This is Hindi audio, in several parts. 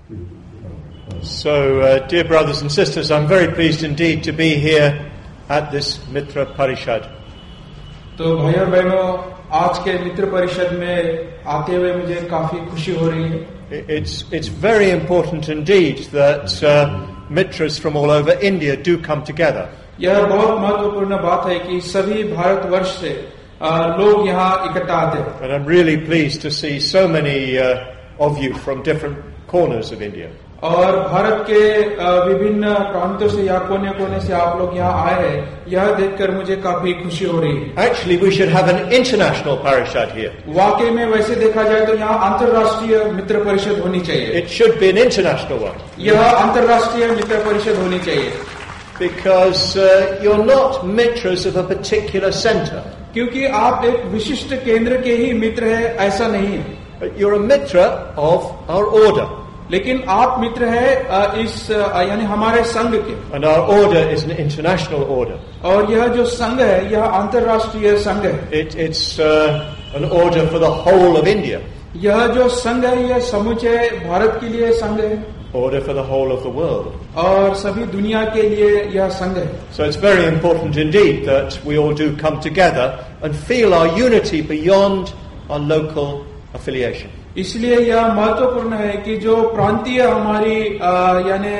So, dear brothers and sisters, I'm very pleased indeed to be here at this Mitra Parishad. तो भाइयों और बहनों, आज के मित्र परिषद में आते हुए मुझे काफी खुशी हो रही है. It's very important indeed that mitras from all over India do come together. यह बहुत महत्वपूर्ण बात है कि सभी भारतवर्ष से लोग यहाँ इकट्ठा आते हैं. And I'm really pleased to see so many of you from different corners of India. और भारत के विभिन्न प्रांतों से या कोने कोने से आप लोग यहाँ आए हैं, यह देखकर मुझे काफी खुशी हो रही है. Actually, we should have an international parishad here. वाकई में वैसे देखा जाए तो यहाँ अंतर्राष्ट्रीय मित्र परिषद होनी चाहिए. It should be an international one. यह अंतर्राष्ट्रीय मित्र परिषद होनी चाहिए. Because you're not mitras of a particular center. क्योंकि आप एक विशिष्ट केंद्र के ही मित्र हैं, ऐसा नहीं है. You're a mitra of our order. लेकिन आप मित्र हैं इस यानी हमारे संघ के. And our order is an international order. और यह जो संघ है यह अंतर्राष्ट्रीय संघ है. It's an order for the whole of India. यह जो संघ है यह समूचे भारत के लिए संघ है. Order for the whole of the world. और सभी दुनिया के लिए यह संघ है. So it's very important indeed that we all do come together and feel our unity beyond our local affiliation. इसलिए यह महत्वपूर्ण है कि जो प्रांतीय हमारी यानी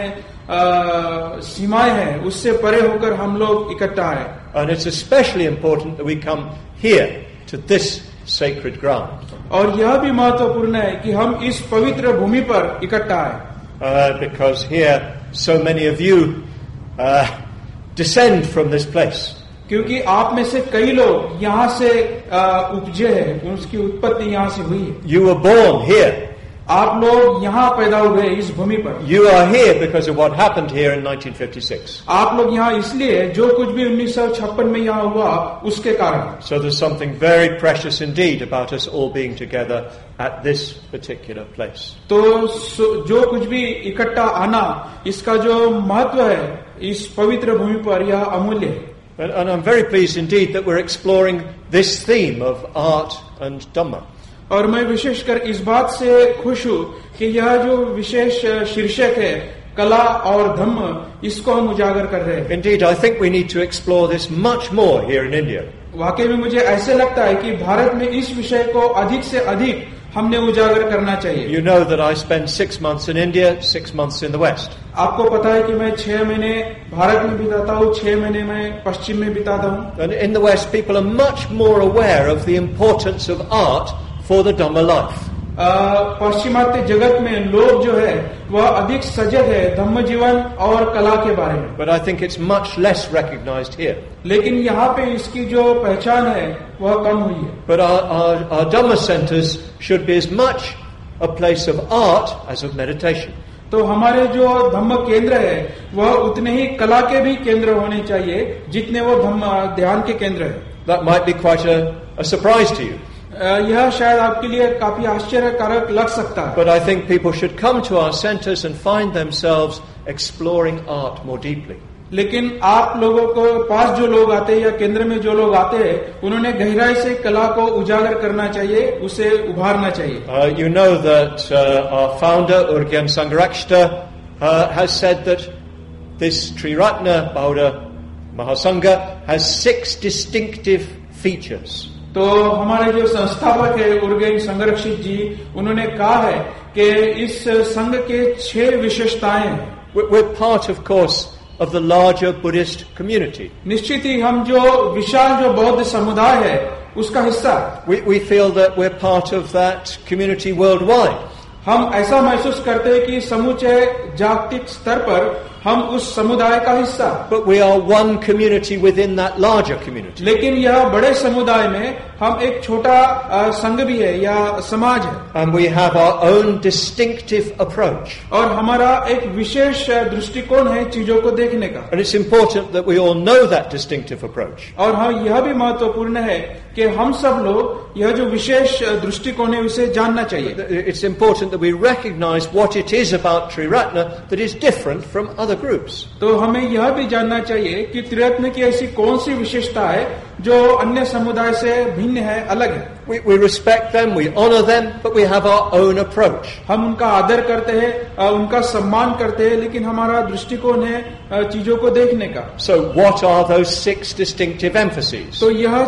सीमाएं हैं उससे परे होकर हम लोग इकट्ठा हैं. And it's especially important that we come here to this sacred ground. और यह भी महत्वपूर्ण है कि हम इस पवित्र भूमि पर इकट्ठा हैं. Because here so many of you descend from this place. क्योंकि आप में से कई लोग यहाँ से उपजे हैं, उसकी उत्पत्ति यहाँ से हुई है. You were born here. आप लोग यहाँ पैदा हुए इस भूमि पर. You are here because of what happened here in 1956. आप लोग यहाँ इसलिए जो कुछ भी 1956 में यहाँ हुआ उसके कारण. So there's something very precious indeed about us all being together at this particular place. तो जो कुछ भी इकट्ठा आना इसका जो महत्व है इस पवित्र भूमि पर यह अमूल्य है. And I'm very pleased indeed that we're exploring this theme of art and Dhamma. और मैं विशेषकर इस बात से खुश हूँ कि यह जो विशेष शीर्षक है कला और धम्म इसको हम उजागर कर रहे हैं. Indeed, I think we need to explore this much more here in India. वाकई में मुझे ऐसे लगता है कि भारत में इस विषय को अधिक से अधिक हमने उजागर करना चाहिए. You know that I spend 6 months in India, 6 months in the West. आपको पता है कि मैं 6 महीने भारत में बिताता हूँ, 6 महीने मैं पश्चिम में बिताता हूँ. And in the West, people are much more aware of the importance of art for the Dhamma life. पश्चिमात्य जगत में लोग जो है वह अधिक सजग है धम्म जीवन और कला के बारे में. But I think it's much less recognized here. लेकिन यहाँ पे इसकी जो पहचान है वह कम हुई है. But our Dhamma centers should be as much a place of art as of meditation. तो हमारे जो धम्म केंद्र है वह उतने ही कला के भी केंद्र होने चाहिए जितने वो धम्म ध्यान के केंद्र है. That might be quite a surprise to you. यह शायद आपके लिए काफी आश्चर्यकारक लग सकता है. But I think people should come to our centers and find themselves exploring art more deeply. लेकिन आप लोगों को पास जो लोग आते हैं या केंद्र में जो लोग आते हैं उन्होंने गहराई से कला को उजागर करना चाहिए, उसे उभारना चाहिए. You know that our founder Urgyen Sangharakshita has said that this Triratna Bauddha Mahasangha has 6 distinctive features. तो हमारे जो संस्थापक है उर्गेन संगरक्षित जी उन्होंने कहा है कि इस संघ के 6 विशेषताएं हैं. We're part, of course, of the larger Buddhist community. निश्चित ही हम जो विशाल जो बौद्ध समुदाय है उसका हिस्सा. We feel that we're part of that community worldwide. हम ऐसा महसूस करते हैं कि समूचे जागतिक स्तर पर हम उस समुदाय का हिस्सा. But we are one community within that larger community. लेकिन यह बड़े समुदाय में हम एक छोटा संघ भी है या समाज है. And we have our own distinctive approach. और हमारा एक विशेष दृष्टिकोण है चीजों को देखने का. And it's important that we all know that distinctive approach. और हाँ यह भी महत्वपूर्ण है कि हम सब लोग यह जो विशेष दृष्टिकोण है उसे जानना चाहिए. It's important that we recognize what it is about Triratna that is different from other groups. तो हमें यह भी जानना चाहिए कि त्रिरत्न की ऐसी कौन सी विशेषता है जो अन्य समुदाय से भिन्न है, अलग है। We respect them, we honor them, but we have our own approach. हम उनका आदर करते हैं, उनका सम्मान करते हैं, लेकिन हमारा दृष्टिकोण है चीजों को देखने का। So what are those 6 distinctive emphases? तो यह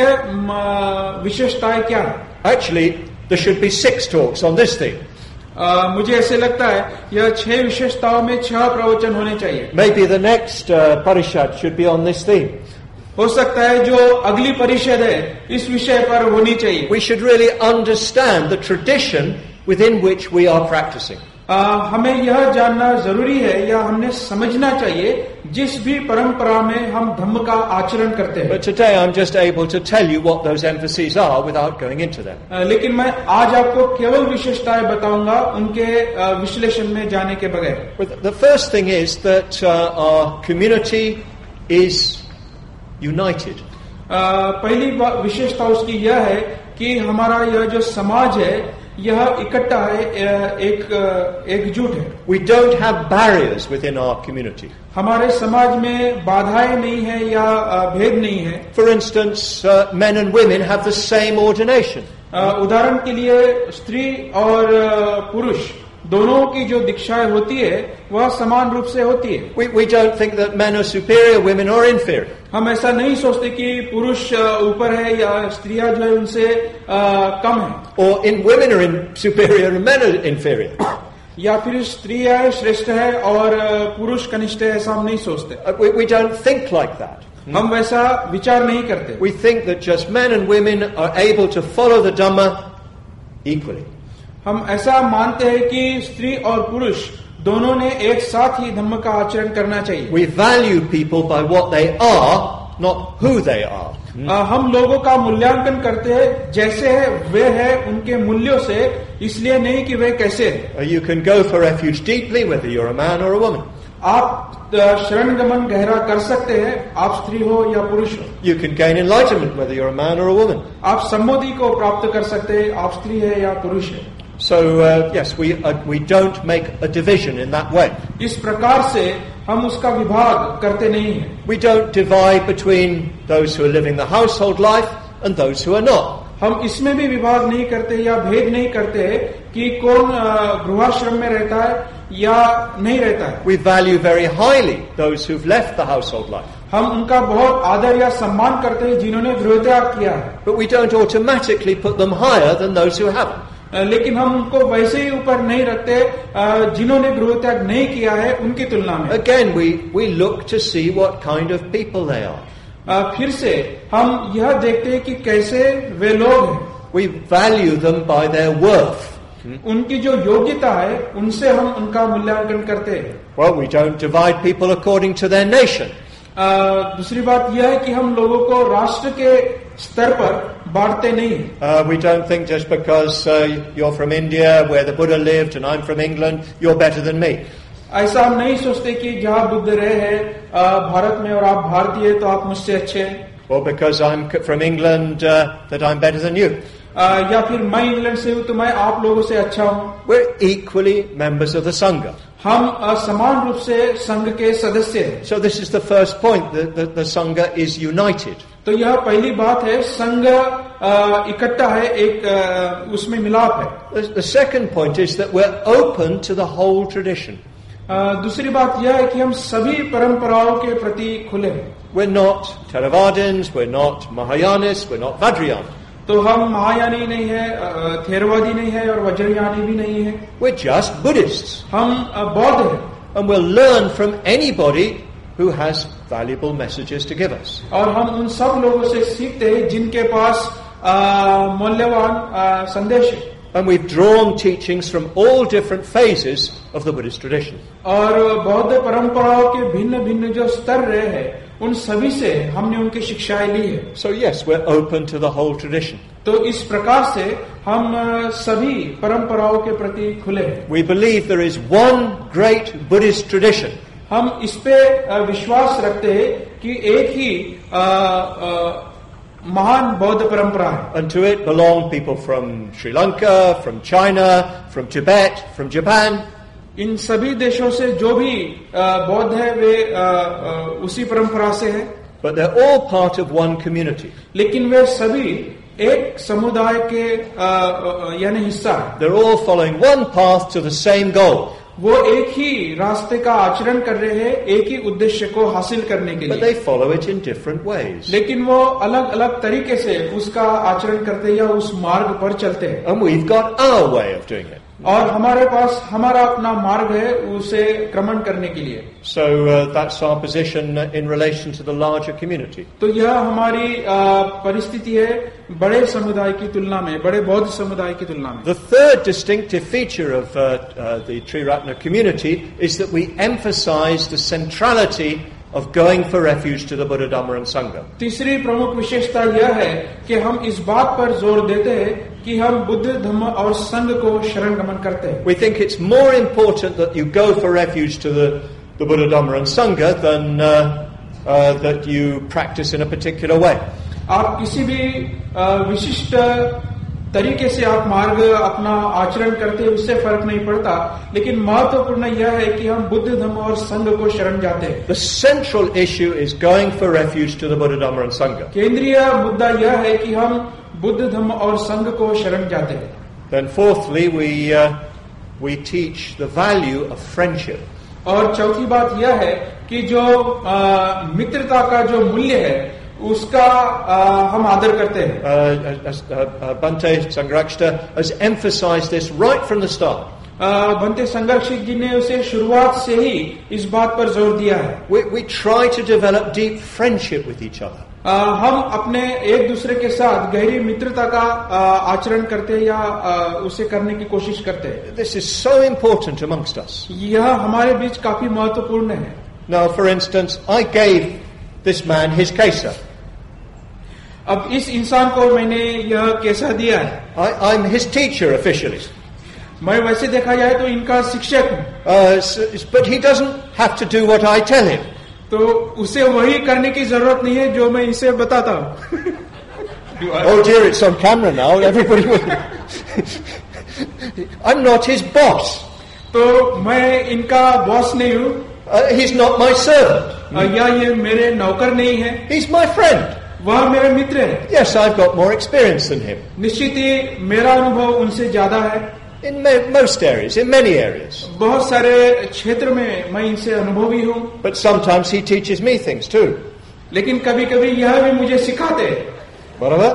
6 विशेषताएं क्या है? Actually, there should be 6 talks on this theme. मुझे ऐसे लगता है यह 6 विशेषताओं में 6 प्रवचन होने चाहिए। Maybe the next parishad should be on this theme. हो सकता है जो अगली परिषद है इस विषय पर होनी चाहिए। We should really understand the tradition within which we are practicing. हमें यह जानना जरूरी है या हमने समझना चाहिए जिस भी परंपरा में हम धम्म का आचरण करते हैं। But today I'm just able to tell you what those emphases are without going into them. लेकिन मैं आज आपको केवल विशेषताएं बताऊंगा उनके विश्लेषण में जाने के बगैर। But the first thing is that our community is united. पहली विशेषता उसकी यह है कि हमारा यह जो समाज है यह इकट्ठा है, एकजुट है। We don't have barriers within our community. हमारे समाज में बाधाएं नहीं है या भेद नहीं है। For instance, men and women have the same ordination. उदाहरण के लिए स्त्री और पुरुष दोनों की जो दीक्षाएं होती है वह समान रूप से होती है। We don't think that men are superior, women are inferior. हम ऐसा नहीं सोचते कि पुरुष ऊपर है या स्त्रियां जो है उनसे कम है। Or in women are superior and men are inferior. या फिर स्त्रियां श्रेष्ठ है और पुरुष कनिष्ठ है, ऐसा हम नहीं सोचते। We don't think like that. हम वैसा विचार नहीं करते। We think that just men and women are able to follow the Dhamma equally. हम ऐसा मानते हैं कि स्त्री और पुरुष दोनों ने एक साथ ही धम्म का आचरण करना चाहिए। We value people by what they are, not who they are. हम लोगों का मूल्यांकन करते हैं जैसे है वे है उनके मूल्यों से, इसलिए नहीं कि वे कैसे है। You can go for refuge deeply whether you're a man or a woman. आप शरण गमन गहरा कर सकते हैं, आप स्त्री हो या पुरुष हो। You can gain enlightenment whether you're a man or a woman. आप सम्मोधि को प्राप्त कर सकते हैं, आप स्त्री है या पुरुष है। So yes, we don't make a division in that way. इस प्रकार से हम उसका विभाग करते नहीं हैं। We don't divide between those who are living the household life and those who are not. हम इसमें भी विभाग नहीं करते या भेद नहीं करते कि कौन गृहाश्रम में रहता है या नहीं रहता है। We value very highly those who've left the household life. हम उनका बहुत आदर या सम्मान करते हैं जिन्होंने गृहत्याग किया है। But we don't automatically put them higher than those who haven't. लेकिन हम उनको वैसे ही ऊपर नहीं रखते जिन्होंने गृहत्याग नहीं किया है उनकी तुलना में। Again, we look to see what kind of people they are. फिर से हम यह देखते हैं कि कैसे वे लोग हैं। We value them by their worth. उनकी जो योग्यता है उनसे हम उनका मूल्यांकन करते हैं। Well, we don't divide people according to their nation. दूसरी बात यह है कि हम लोगों को राष्ट्र के स्तर पर बांटते नहीं। We don't think just because you're from India where the Buddha lived and I'm from England, you're better than me. ऐसा हम नहीं सोचते कि जहाँ बुद्ध रहे हैं भारत में और आप भारतीय तो आप मुझसे अच्छे हैं। Or because I'm from England that I'm better than you. या फिर मैं इंग्लैंड से हूँ तो मैं आप लोगों से अच्छा हूँ। We're equally members of the Sangha. हम समान रूप से संघ के सदस्य हैं। So this is the first point, that the Sangha is united. तो यह पहली बात है, संघ इकट्ठा है, एक उसमें मिलाप है। The second point is that we're open to the whole tradition. दूसरी बात यह है कि हम सभी परंपराओं के प्रति खुले हैं। We're not Theravadins, we're not Mahayanists, we're not Vajrayana. तो हम महायानी नहीं है, थेरवादी नहीं है और वज्रयानी भी नहीं है। We're just Buddhists. हम बौद्ध हैं। And we'll learn from anybody who has valuable messages to give us. और हम उन सब लोगों से सीखते हैं जिनके पास मूल्यवान संदेश है। And we've drawn teachings from all different phases of the Buddhist tradition. और बौद्ध परंपराओं के भिन्न भिन्न जो स्तर रहे हैं उन सभी से हमने उनकी शिक्षाएं ली है। So yes, we're open to the whole tradition. तो इस प्रकार से हम सभी परंपराओं के प्रति खुले हैं। We believe there is one great Buddhist tradition. हम इस पे विश्वास रखते हैं कि एक ही महान बौद्ध परंपरा है। And to it belong people from Sri Lanka, from China, from Tibet, from Japan. इन सभी देशों से जो भी बौद्ध है वे उसी परंपरा से है। but they're all part of one community. लेकिन वे सभी एक समुदाय के यानी हिस्सा है। They're all following one path to the same goal. वो एक ही रास्ते का आचरण कर रहे हैं, एक ही उद्देश्य को हासिल करने के But लिए, they follow it in different ways. लेकिन वो अलग अलग तरीके से उसका आचरण करते या उस मार्ग पर चलते हैं। And we've got our way of doing it. और हमारे पास हमारा अपना मार्ग है उसे क्रमण करने के लिए। So that's our position in relation to the larger community. तो यह हमारी परिस्थिति है बड़े समुदाय की तुलना में, बड़े बौद्ध समुदाय की तुलना में। The third distinctive feature of the Triratna community is that we emphasize the centrality of going for refuge to the Buddha, Dhamma and Sangha. तीसरी प्रमुख विशेषता यह है कि हम इस बात पर जोर देते हैं कि हम बुद्ध, धम्म और संघ को शरण गमन करते हैं। We think it's more important that you go for refuge to the Buddha, Dhamma and Sangha than that you practice in a particular way. आप किसी भी विशिष्ट तरीके से आप मार्ग अपना आचरण करते हैं उससे फर्क नहीं पड़ता, लेकिन महत्वपूर्ण यह है कि हम बुद्ध, धम्म और संघ को शरण जाते हैं। The central issue is going for refuge to the Buddha, Dhamma and Sangha. केंद्रीय मुद्दा यह है कि हम बुद्ध, धम्म और संघ को शरण जाते हैं। Then fourthly, we teach the value of friendship. और चौथी बात यह है कि जो मित्रता का जो मूल्य है उसका हम आदर करते हैं। Bhante Sangharakshita has emphasized this right from the start. Bhante संघर्षित जी ने उसे शुरुआत से ही इस बात पर जोर दिया है। We try to develop deep friendship with each other. हम अपने एक दूसरे के साथ गहरी मित्रता का आचरण करते हैं या उसे करने की कोशिश करते हैं। This is so important amongst us. यह हमारे बीच काफी महत्वपूर्ण है। Now, for instance, I gave this man his kesa. अब इस इंसान को मैंने यह कैसा दिया है। I'm his teacher officially. मैं वैसे देखा जाए तो इनका शिक्षक हूँ। But he doesn't have to do what I tell him. तो उसे वही करने की जरूरत नहीं है जो मैं इसे बताता हूँ। Oh dear, it's on camera now. Everybody will. I'm not his boss. तो मैं इनका बॉस नहीं हूँ। He's not my servant. या ये मेरे नौकर नहीं है। He's my friend. वह मेरे मित्र है। Yes, I've got more experience than him. निश्चित ही मेरा अनुभव उनसे ज्यादा है। In most areas, in many areas. बहुत सारे क्षेत्र में मैं इनसे अनुभवी हूँ। But sometimes he teaches me things too. लेकिन कभी कभी यह भी मुझे सिखाते हैं। Whatever.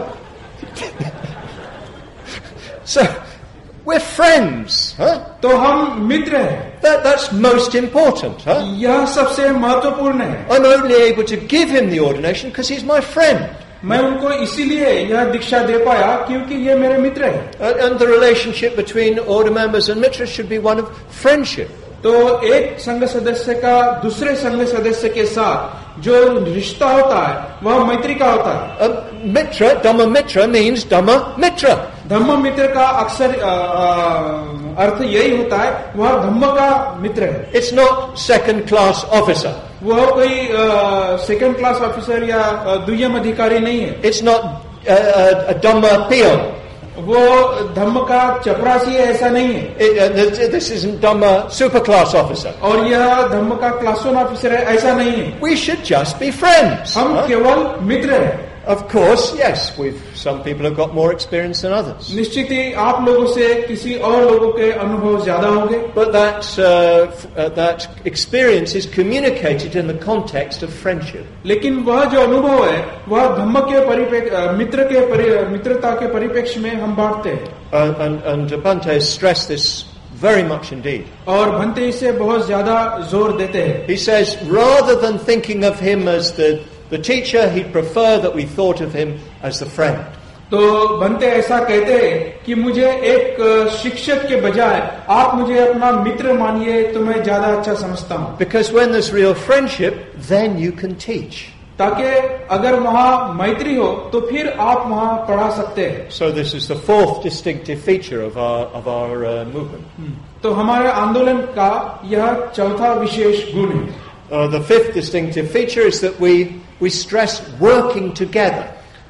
So, we're friends, huh? तो हम मित्र हैं। That's most important, huh? यह सबसे महत्वपूर्ण है। I'm only able to give him the ordination because he's my friend. मैं उनको इसीलिए यह दीक्षा दे पाया क्योंकि ये मेरे मित्र हैं। And the relationship between order members and mitras should be one of friendship. तो एक संघ सदस्य का दूसरे संघ सदस्य के साथ जो रिश्ता होता है वह मैत्री का होता है। Mitra, Dhamma Mitra means Dhamma Mitra. धम्म मित्र का अक्सर अर्थ यही होता है, वह धम्म का मित्र है। It's not second class officer. वह कोई सेकंड क्लास ऑफिसर या द्वितीय अधिकारी नहीं है। It's not a Dhamma peon. वो धम्म का चपरासी है, ऐसा नहीं है। This isn't Dhamma super class officer. और यह धम्म का क्लास 1 ऑफिसर है, ऐसा नहीं है। We should just be friends. हम केवल मित्र हैं। Of course, yes. Some people have got more experience than others. निश्चित ही आप लोगों से किसी और लोगों के अनुभव ज्यादा होंगे। But that experience is communicated in the context of friendship. लेकिन वह जो अनुभव है वह धम्म के मित्रता के परिप्रेक्ष्य में हम बांटते हैं। And Bhante has stressed this very much indeed. और भंते इसे बहुत ज्यादा जोर देते हैं। He says, rather than thinking of him as the teacher, he'd prefer that we thought of him as the friend. तो बनते ऐसा कहते हैं कि मुझे एक शिक्षक के बजाय आप मुझे अपना मित्र मानिए तो मैं ज्यादा अच्छा समझता हूँ। Because when there's real friendship, then you can teach. ताकि अगर वहाँ मैत्री हो तो फिर आप वहाँ पढ़ा सकते हैं। So this is the fourth distinctive feature of our movement. तो हमारे आंदोलन का यह चौथा विशेष गुण है। The fifth distinctive feature is that we stress working together.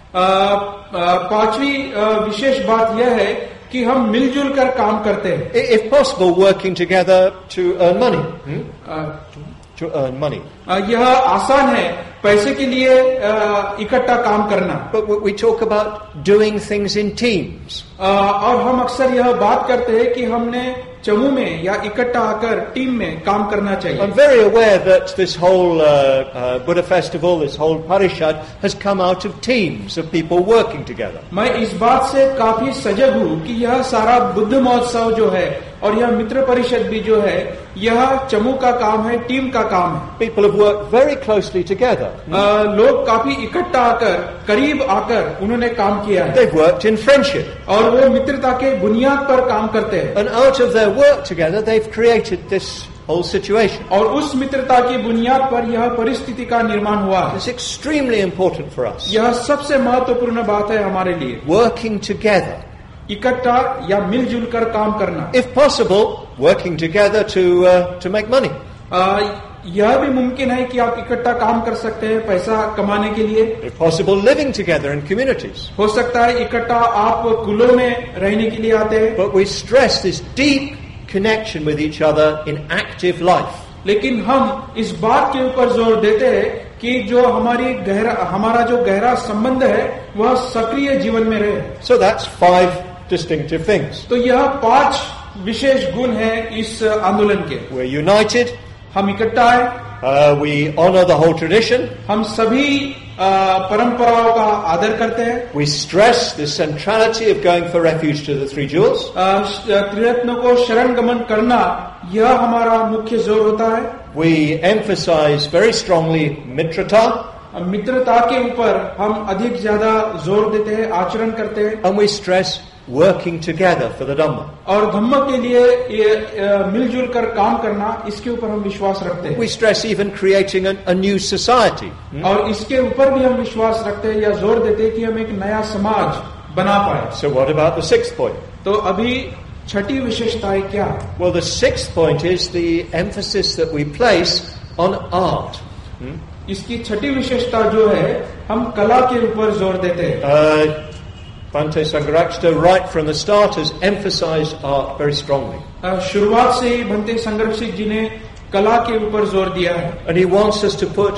पांचवी विशेष बात यह है कि हम मिलजुल कर काम करते हैं। If possible, working together to earn money. To earn money. यह आसान है पैसे के लिए इकट्ठा काम करना। But we talk about doing things in teams. और हम अक्सर यह बात करते हैं कि हमने समूह में या इकट्ठा आकर टीम में काम करना चाहिए। I'm very aware that this whole Buddha festival, this whole parishad, has come out of teams of people working together. मैं इस बात से काफी सजग हूँ कि यह सारा बुद्ध महोत्सव जो है और यह मित्र परिषद भी जो है, यह समूह का काम है, टीम का काम है। People have worked very closely together. लोग काफी इकट्ठा आकर, करीब आकर उन्होंने काम किया है। They've worked in friendship. और वो मित्रता के बुनियाद पर काम करते हैं। And out of their work together, they've created this whole situation. और उस मित्रता की बुनियाद पर यह परिस्थिति का निर्माण हुआ है। It's extremely important for us. यह सबसे महत्वपूर्ण बात है हमारे लिए। Working together. इकट्ठा या मिलजुल कर काम करना। If possible, working together to make money. यह भी मुमकिन है कि आप इकट्ठा काम कर सकते हैं पैसा कमाने के लिए। If possible, living together in communities. हो सकता है इकट्ठा आप कुलों में रहने के लिए आते हैं। But we stress this deep connection with each other in active life. लेकिन हम इस बात के ऊपर जोर देते हैं कि जो हमारा जो गहरा संबंध है वह सक्रिय जीवन में रहे। So that's 5 distinctive things. तो यह 5 विशेष गुण हैं इस आंदोलन के। We're united. हम इकट्ठा है। We honor the whole tradition. हम सभी परंपराओं का आदर करते हैं। We stress the centrality of going for refuge to the Three Jewels. त्रिरत्न को शरण गमन करना यह हमारा मुख्य जोर होता है। We emphasize very strongly mitrata. मित्रता के ऊपर हम अधिक ज्यादा जोर देते हैं, आचरण करते हैं। And we stress working together for the Dhamma. और धम्म के लिए मिलजुल कर काम करना, इसके ऊपर हम विश्वास रखते हैं। We stress even creating a new society. और इसके ऊपर भी हम विश्वास रखते हैं या जोर देते हैं कि हम एक नया समाज बना पाए। So what about the 6th point? तो अभी छठी विशेषता है क्या? Well, the 6th point is the emphasis that we place on art. इसकी छठी विशेषता जो है, हम कला के ऊपर जोर देते हैं। Bhante Sangharakshita, right from the start, has emphasized art very strongly. शुरुआत से ही भंते संगरक्षित जी ने कला के ऊपर जोर दिया है। And he wants us to put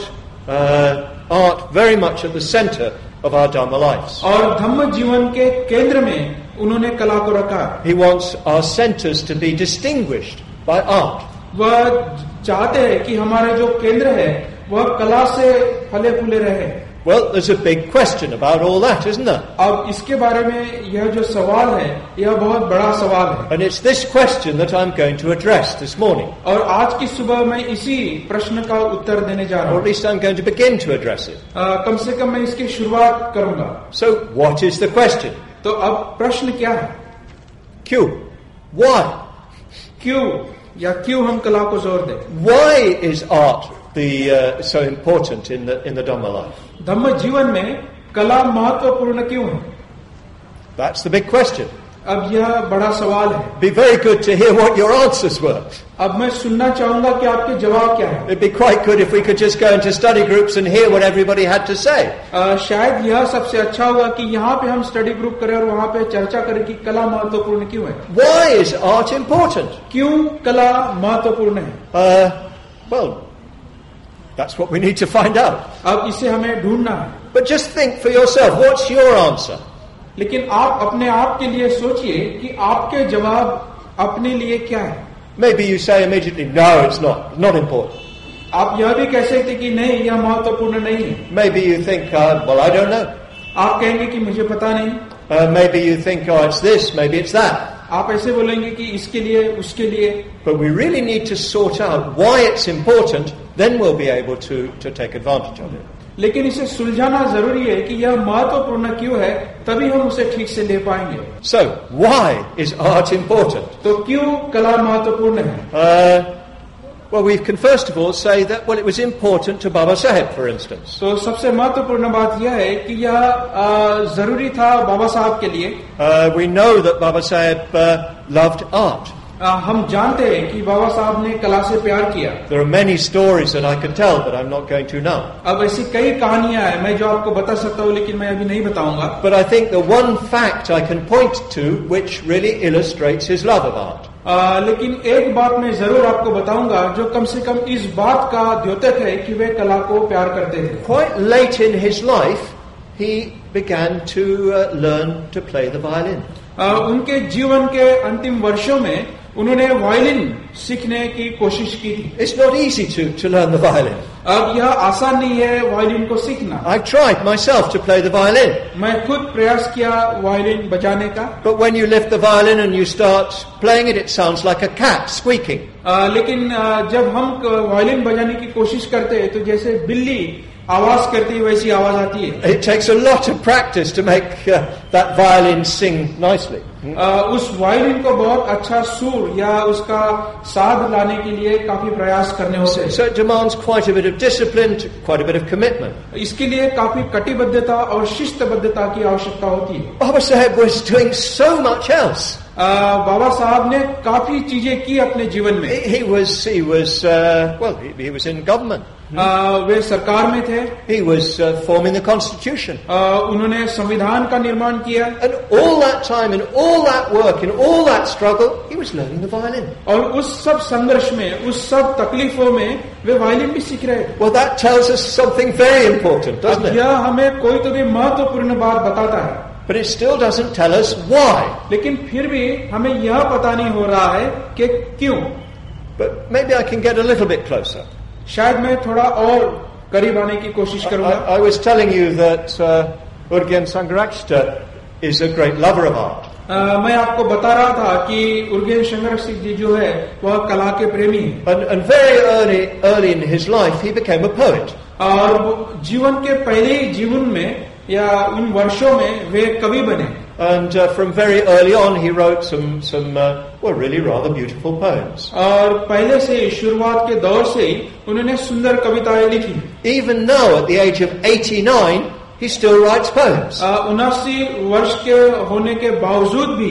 art very much at the center of our Dhamma lives. और धम्म जीवन के केंद्र में उन्होंने कला को रखा। He wants our centers to be distinguished by art. वह चाहते हैं कि हमारे जो केंद्र है वह कला से फले फूले रहे। Well, there's a big question about all that, isn't there? अब इसके बारे में यह जो सवाल है, यह बहुत बड़ा सवाल है। And it's this question that I'm going to address this morning. और आज की सुबह मैं इसी प्रश्न का उत्तर देने जा रहा Or हूँ। at least I'm going to begin to address it. कम से कम मैं इसकी शुरुआत करूंगा। So, what is the question? तो अब प्रश्न क्या है? Q. Why? क्यों या क्यों हम कला को जोर दें? Why is art so important in the Dhamma life? धम्म जीवन में कला महत्वपूर्ण क्यों है? That's the big question. अब यह बड़ा सवाल है। Be very good to hear what your answers were. अब मैं सुनना चाहूंगा कि आपके जवाब क्या है। It'd be quite good if we could just go into study groups and hear what everybody had to say. शायद यह सबसे अच्छा होगा कि यहाँ पे हम स्टडी ग्रुप करें और वहाँ पे चर्चा करें कि कला महत्वपूर्ण क्यों है। Why is art important? क्यों कला महत्वपूर्ण है? Well, that's what we need to find out. अब इसे हमें ढूंढना है। But just think for yourself, what's your answer? लेकिन आप अपने आप के लिए सोचिए कि आपके जवाब अपने लिए क्या है। Maybe you say immediately, no, it's not important. आप यह भी कह सकते कि नहीं, यह महत्वपूर्ण नहीं है। Maybe you think, well, I don't know. आप कहेंगे कि मुझे पता नहीं। Maybe you think, oh, it's this, maybe it's that. आप ऐसे बोलेंगे कि इसके लिए, उसके लिए। But we really need to sort out why it's important, then we'll be able to take advantage of it. लेकिन इसे सुलझाना जरूरी है कि यह महत्वपूर्ण क्यों है, तभी हम उसे ठीक से ले पाएंगे। So, why is art important? तो क्यों कला महत्वपूर्ण है? Well, we can first of all say that, well, it was important to Baba Saheb, for instance. तो सबसे महत्वपूर्ण बात यह है कि यह जरूरी था बाबा साहब के लिए। We know that Baba Saheb loved art. हम जानते हैं कि बाबा साहब ने कला से प्यार किया। There are many stories that I could tell, but I'm not going to now. अब ऐसी कई कहानियां हैं मैं जो आपको बता सकता हूँ, लेकिन मैं अभी नहीं बताऊंगा। But I think the one fact I can point to which really illustrates his love of art. लेकिन एक बात मैं जरूर आपको बताऊंगा जो कम से कम इस बात का द्योतक है कि वे कला को प्यार करते थे. Quite late in his life, he began to learn to play the violin. उनके जीवन के अंतिम वर्षों में उन्होंने वायलिन सीखने की कोशिश की थी. It's not easy to learn the violin. अब यह आसान नहीं है वायलिन को सीखना. I tried myself to play the violin. मैं खुद प्रयास किया वायलिन बजाने का. But when you lift the violin and you start playing it, it sounds like a cat squeaking. लेकिन जब हम वायलिन बजाने की कोशिश करते हैं तो जैसे बिल्ली आवाज करती है वैसी आवाज आती है. It takes a lot of practice to make that violin sing nicely. उस वायलिन को बहुत अच्छा सुर या उसका साध लाने के लिए काफी प्रयास करने होते हैं. So it demands quite a bit of discipline, quite a bit of commitment. इसके लिए काफी कटिबद्धता और शिस्तबद्धता की आवश्यकता होती है. Baba Saheb was doing so much else. बाबा साहब ने काफी चीजें की अपने जीवन में. He was in government. वे सरकार में थे. He was forming the constitution. उन्होंने संविधान का निर्माण किया. And all that time, and all that work, and all that struggle, he was learning the violin. और उस सब संघर्ष में, उस सब तकलीफों में वे वायलिन भी सीख रहे. Well, that tells us something very important, doesn't it? यह हमें कोई तो भी महत्वपूर्ण बात बताता है. But it still doesn't tell us why. लेकिन फिर भी हमें यह पता नहीं हो रहा है कि क्यों. But maybe I can get a little bit closer. शायद मैं थोड़ा और करीब आने की कोशिश करूंगा. I was telling you that Urgen Sangharakshita is a great lover of art. मैं आपको बता रहा था कि उर्गेन शंकराचार्य जी जो है वह कला के प्रेमी है. And very early in his life, he became a poet. और जीवन के पहले ही जीवन में या उन वर्षों में वे कवि बने. And from very early on, he wrote some really rather beautiful poems. और पहले से शुरुआत के दौर से ही उन्होंने सुंदर कविताएं लिखी. Even now, at the age of 89, he still writes poems. 79 वर्ष के होने के बावजूद भी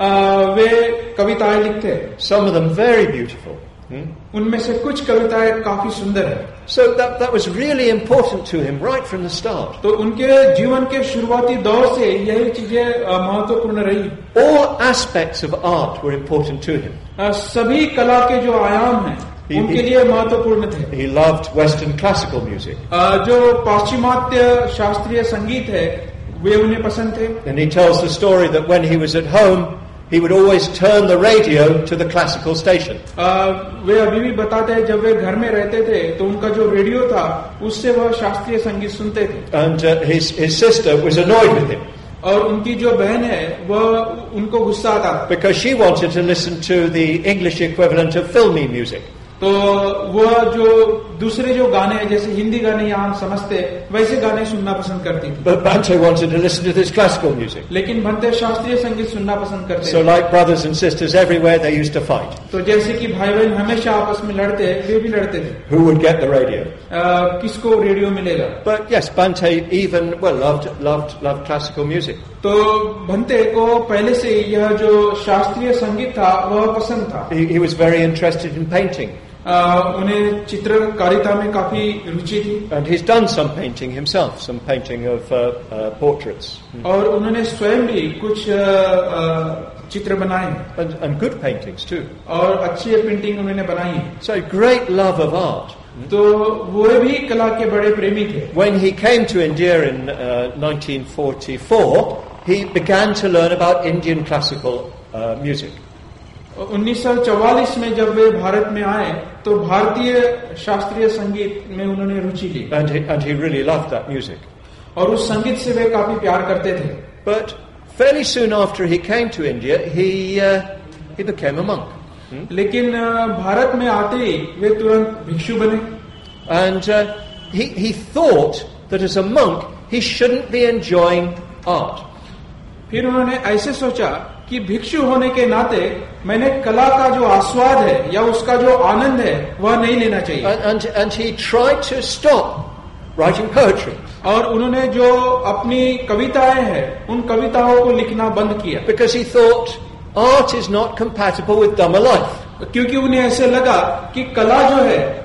वे कविताएं लिखते हैं. Some of them very beautiful. उनमें से कुछ कविताएं काफी सुंदर है. So that was really important to him right from the start. तो उनके जीवन के शुरुआती दौर से यही चीजें महत्वपूर्ण रही. All aspects of art were important to him. सभी कला के जो आयाम हैं उनके लिए महत्वपूर्ण थे. He loved Western classical music. जो पाश्चिमात्य शास्त्रीय संगीत है वे उन्हें पसंद थे. And he tells the story that when he was at home, he would always turn the radio to the classical station. वे अभी भी बताते हैं जब वे घर में रहते थे तो उनका जो रेडियो था उससे वह शास्त्रीय संगीत सुनते थे. And his sister was annoyed with him. और उनकी जो बहन है वह उनको गुस्सा आता. Because she wanted to listen to the English equivalent of filmy music. तो वह जो दूसरे जो गाने हैं जैसे हिंदी गाने यहाँ हम समझते वैसे गाने सुनना पसंद करती थी. But Bhante wanted to listen to this classical music. लेकिन भंते शास्त्रीय संगीत सुनना पसंद करते. So like brothers and sisters everywhere, they used to fight. तो जैसे कि भाई बहन हमेशा आपस में लड़ते वे भी लड़ते थे. Who would get the radio? किसको रेडियो मिलेगा. But yes, Bhante even loved classical music. तो भंते को पहले से यह जो शास्त्रीय संगीत था वह पसंद था. He was very interested in painting. उन्हें चित्रकारिता में काफी रुचि थी. And he's done some painting himself, some painting of portraits. और उन्होंने स्वयं भी कुछ चित्र बनाए. And good paintings too. और अच्छी पेंटिंग उन्होंने बनाई. So great love of art. तो वो भी कला के बड़े प्रेमी थे. When he came to India in 1944, he began to learn about Indian classical music. 1944 में जब वे भारत में आए तो भारतीय शास्त्रीय संगीत में उन्होंने रुचि ली. And he really loved that music. और उस संगीत से वे काफी प्यार करते थे. But fairly soon after he came to India, he became a monk. लेकिन भारत में आते ही वे तुरंत भिक्षु बने. And he thought that as a monk he shouldn't be enjoying art. फिर उन्होंने ऐसे सोचा कि भिक्षु होने के नाते मैंने कला का जो आस्वाद है या उसका जो आनंद है वह नहीं लेना चाहिए. And he tried to stop writing poetry. और उन्होंने जो अपनी कविताएं हैं उन कविताओं को लिखना बंद किया. Because he thought art is not compatible with Dhamma life. क्योंकि उन्हें ऐसे लगा कि कला जो है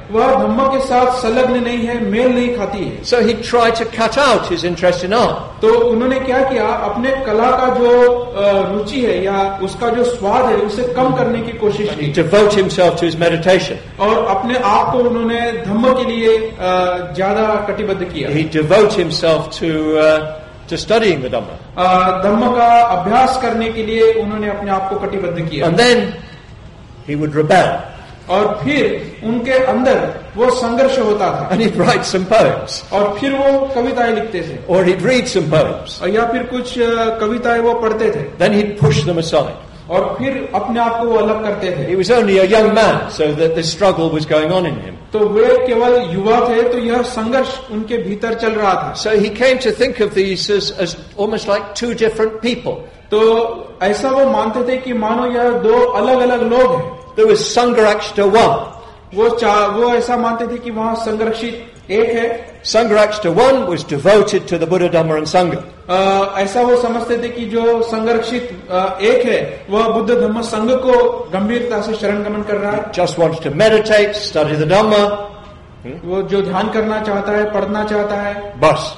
वह धम्म के साथ संलग्न नहीं है, मेल नहीं खाती है। So he tried to cut out his interest in art. तो उन्होंने क्या किया, अपने कला का जो रुचि है या उसका जो स्वाद है उसे कम करने की कोशिश He की devoted himself to his meditation. और अपने आप को उन्होंने धम्म के लिए ज्यादा कटिबद्ध किया। He devoted himself to studying the Dhamma. धम्म का अभ्यास करने के लिए उन्होंने अपने आप को कटिबद्ध किया। And then he would rebel. और फिर उनके अंदर वो संघर्ष होता था। And he'd write some poems. और फिर वो कविताएं लिखते थे। Or he'd read some poems. और या फिर कुछ कविताएं वो पढ़ते थे। Then he'd push them aside. और फिर अपने आप को वो अलग करते थे। He was only a young man, so that this struggle was going on in him. तो वे केवल युवा थे, तो यह संघर्ष उनके भीतर चल रहा था। So he came to think of these as almost like two different people. तो ऐसा वो मानते थे कि मानो यह दो अलग अलग लोग हैं। There was Sangharakshita 1. वो ऐसा मानते थे कि वहाँ संरक्षित एक है। Sangharakshita 1 was devoted to the Buddha, Dhamma and Sangha. ऐसा वो समझते थे कि जो संरक्षित एक है वह बुद्ध धम्म संघ को गंभीरता से शरण गमन कर रहा है। Just wanted to meditate, study the Dhamma. वो जो ध्यान करना चाहता है, पढ़ना चाहता है,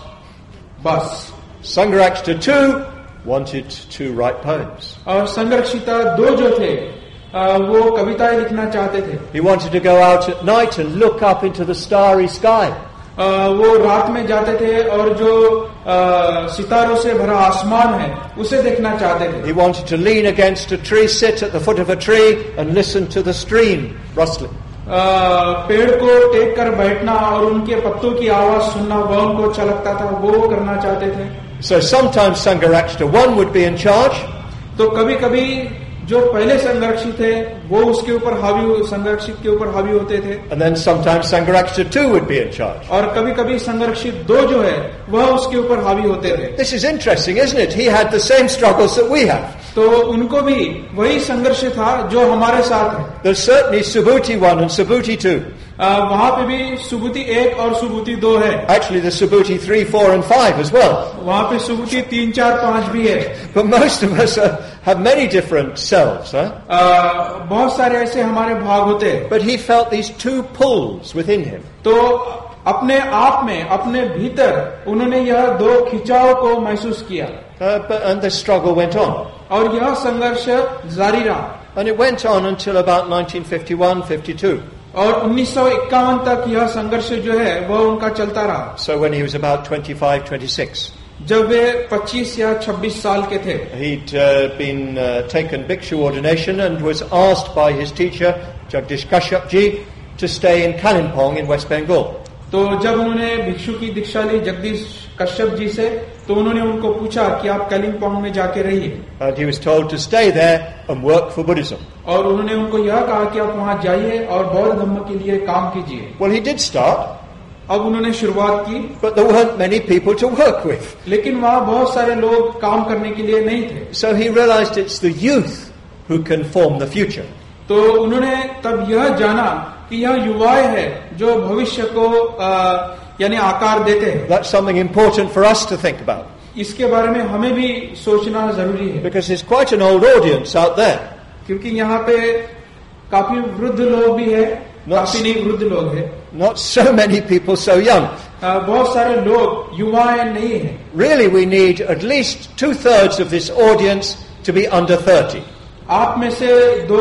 बस। Sangharakshita 2 wanted to write poems. और संरक्षिता 2 जो थे वो कविताएं लिखना चाहते थे। He wanted to go out at night and look up into the starry sky. वो रात में जाते थे और जो सितारों से भरा आसमान है उसे देखना चाहते थे। He wanted to lean against a tree, sit at the foot of a tree and listen to the stream rustling. पेड़ को टेक कर बैठना और उनके पत्तों की आवाज सुनना वह उनको अच्छा लगता था, वो करना चाहते थे। So sometimes Sangharakshita 1 would be in charge. तो कभी कभी जो पहले संरक्षित थे वो उसके ऊपर संरक्षित के ऊपर हावी होते थे। And then sometimes Sangharakshita 2 would be in charge. और कभी कभी संरक्षित 2 जो है वह उसके ऊपर हावी होते थे। This is interesting, isn't it? He had the same struggles that we have. तो उनको भी वही संघर्ष था जो हमारे साथ है। There's certainly Subhuti 1 and Subhuti 2. वहाँ पे भी सुबुति 1 और सुबुति 2 है। Actually, there's Subhuti 3, 4 and 5 as well. वहाँ पे सुबुति 3, 4, 5 भी है। But most of us have many different selves, huh? बहुत सारे ऐसे हमारे भाग होते हैं। But he felt these two pulls within him. तो अपने आप में, अपने भीतर उन्होंने यह 2 खिंचाव को महसूस किया। And the struggle went on. और यह संघर्ष जारी रहा। And it went on until about 1951-52. और 1951 तक यह संघर्ष जो है वह उनका चलता रहा। So when he was about 25-26. जब वे 25 या 26 साल के थे। He'd been taken Bhikshu ordination and was asked by his teacher, Jagdish Kashyap ji, to stay in Kalimpong in West Bengal. तो जब उन्होंने भिक्षु की दीक्षा ली जगदीश कश्यप जी से, तो उन्होंने उनको पूछा कि आप कालिम्पोंग में जाके रहिए। And he was told to stay there and work for Buddhism. और उन्होंने उनको यह कहा कि आप वहाँ जाइए और बौद्ध धर्म के लिए काम कीजिए। Well, he did start. अब उन्होंने शुरुआत की। But there weren't many people to work with. लेकिन वहाँ बहुत सारे लोग काम करने के लिए नहीं थे। So he realized it's the youth who can form the future. तो उन्होंने तब यह जाना कि यह युवाएं हैं जो भविष्य को यानी आकार देते हैं। That's something important for us to think about. इसके बारे में हमें भी सोचना जरूरी है। Because there's quite an old audience out there. क्योंकि यहाँ पे काफी वृद्ध लोग भी है, काफी नहीं वृद्ध लोग है। Not so many people so young. बहुत सारे लोग युवाएं नहीं हैं। Really, we need at least 2/3 of this audience to be under 30. आप में से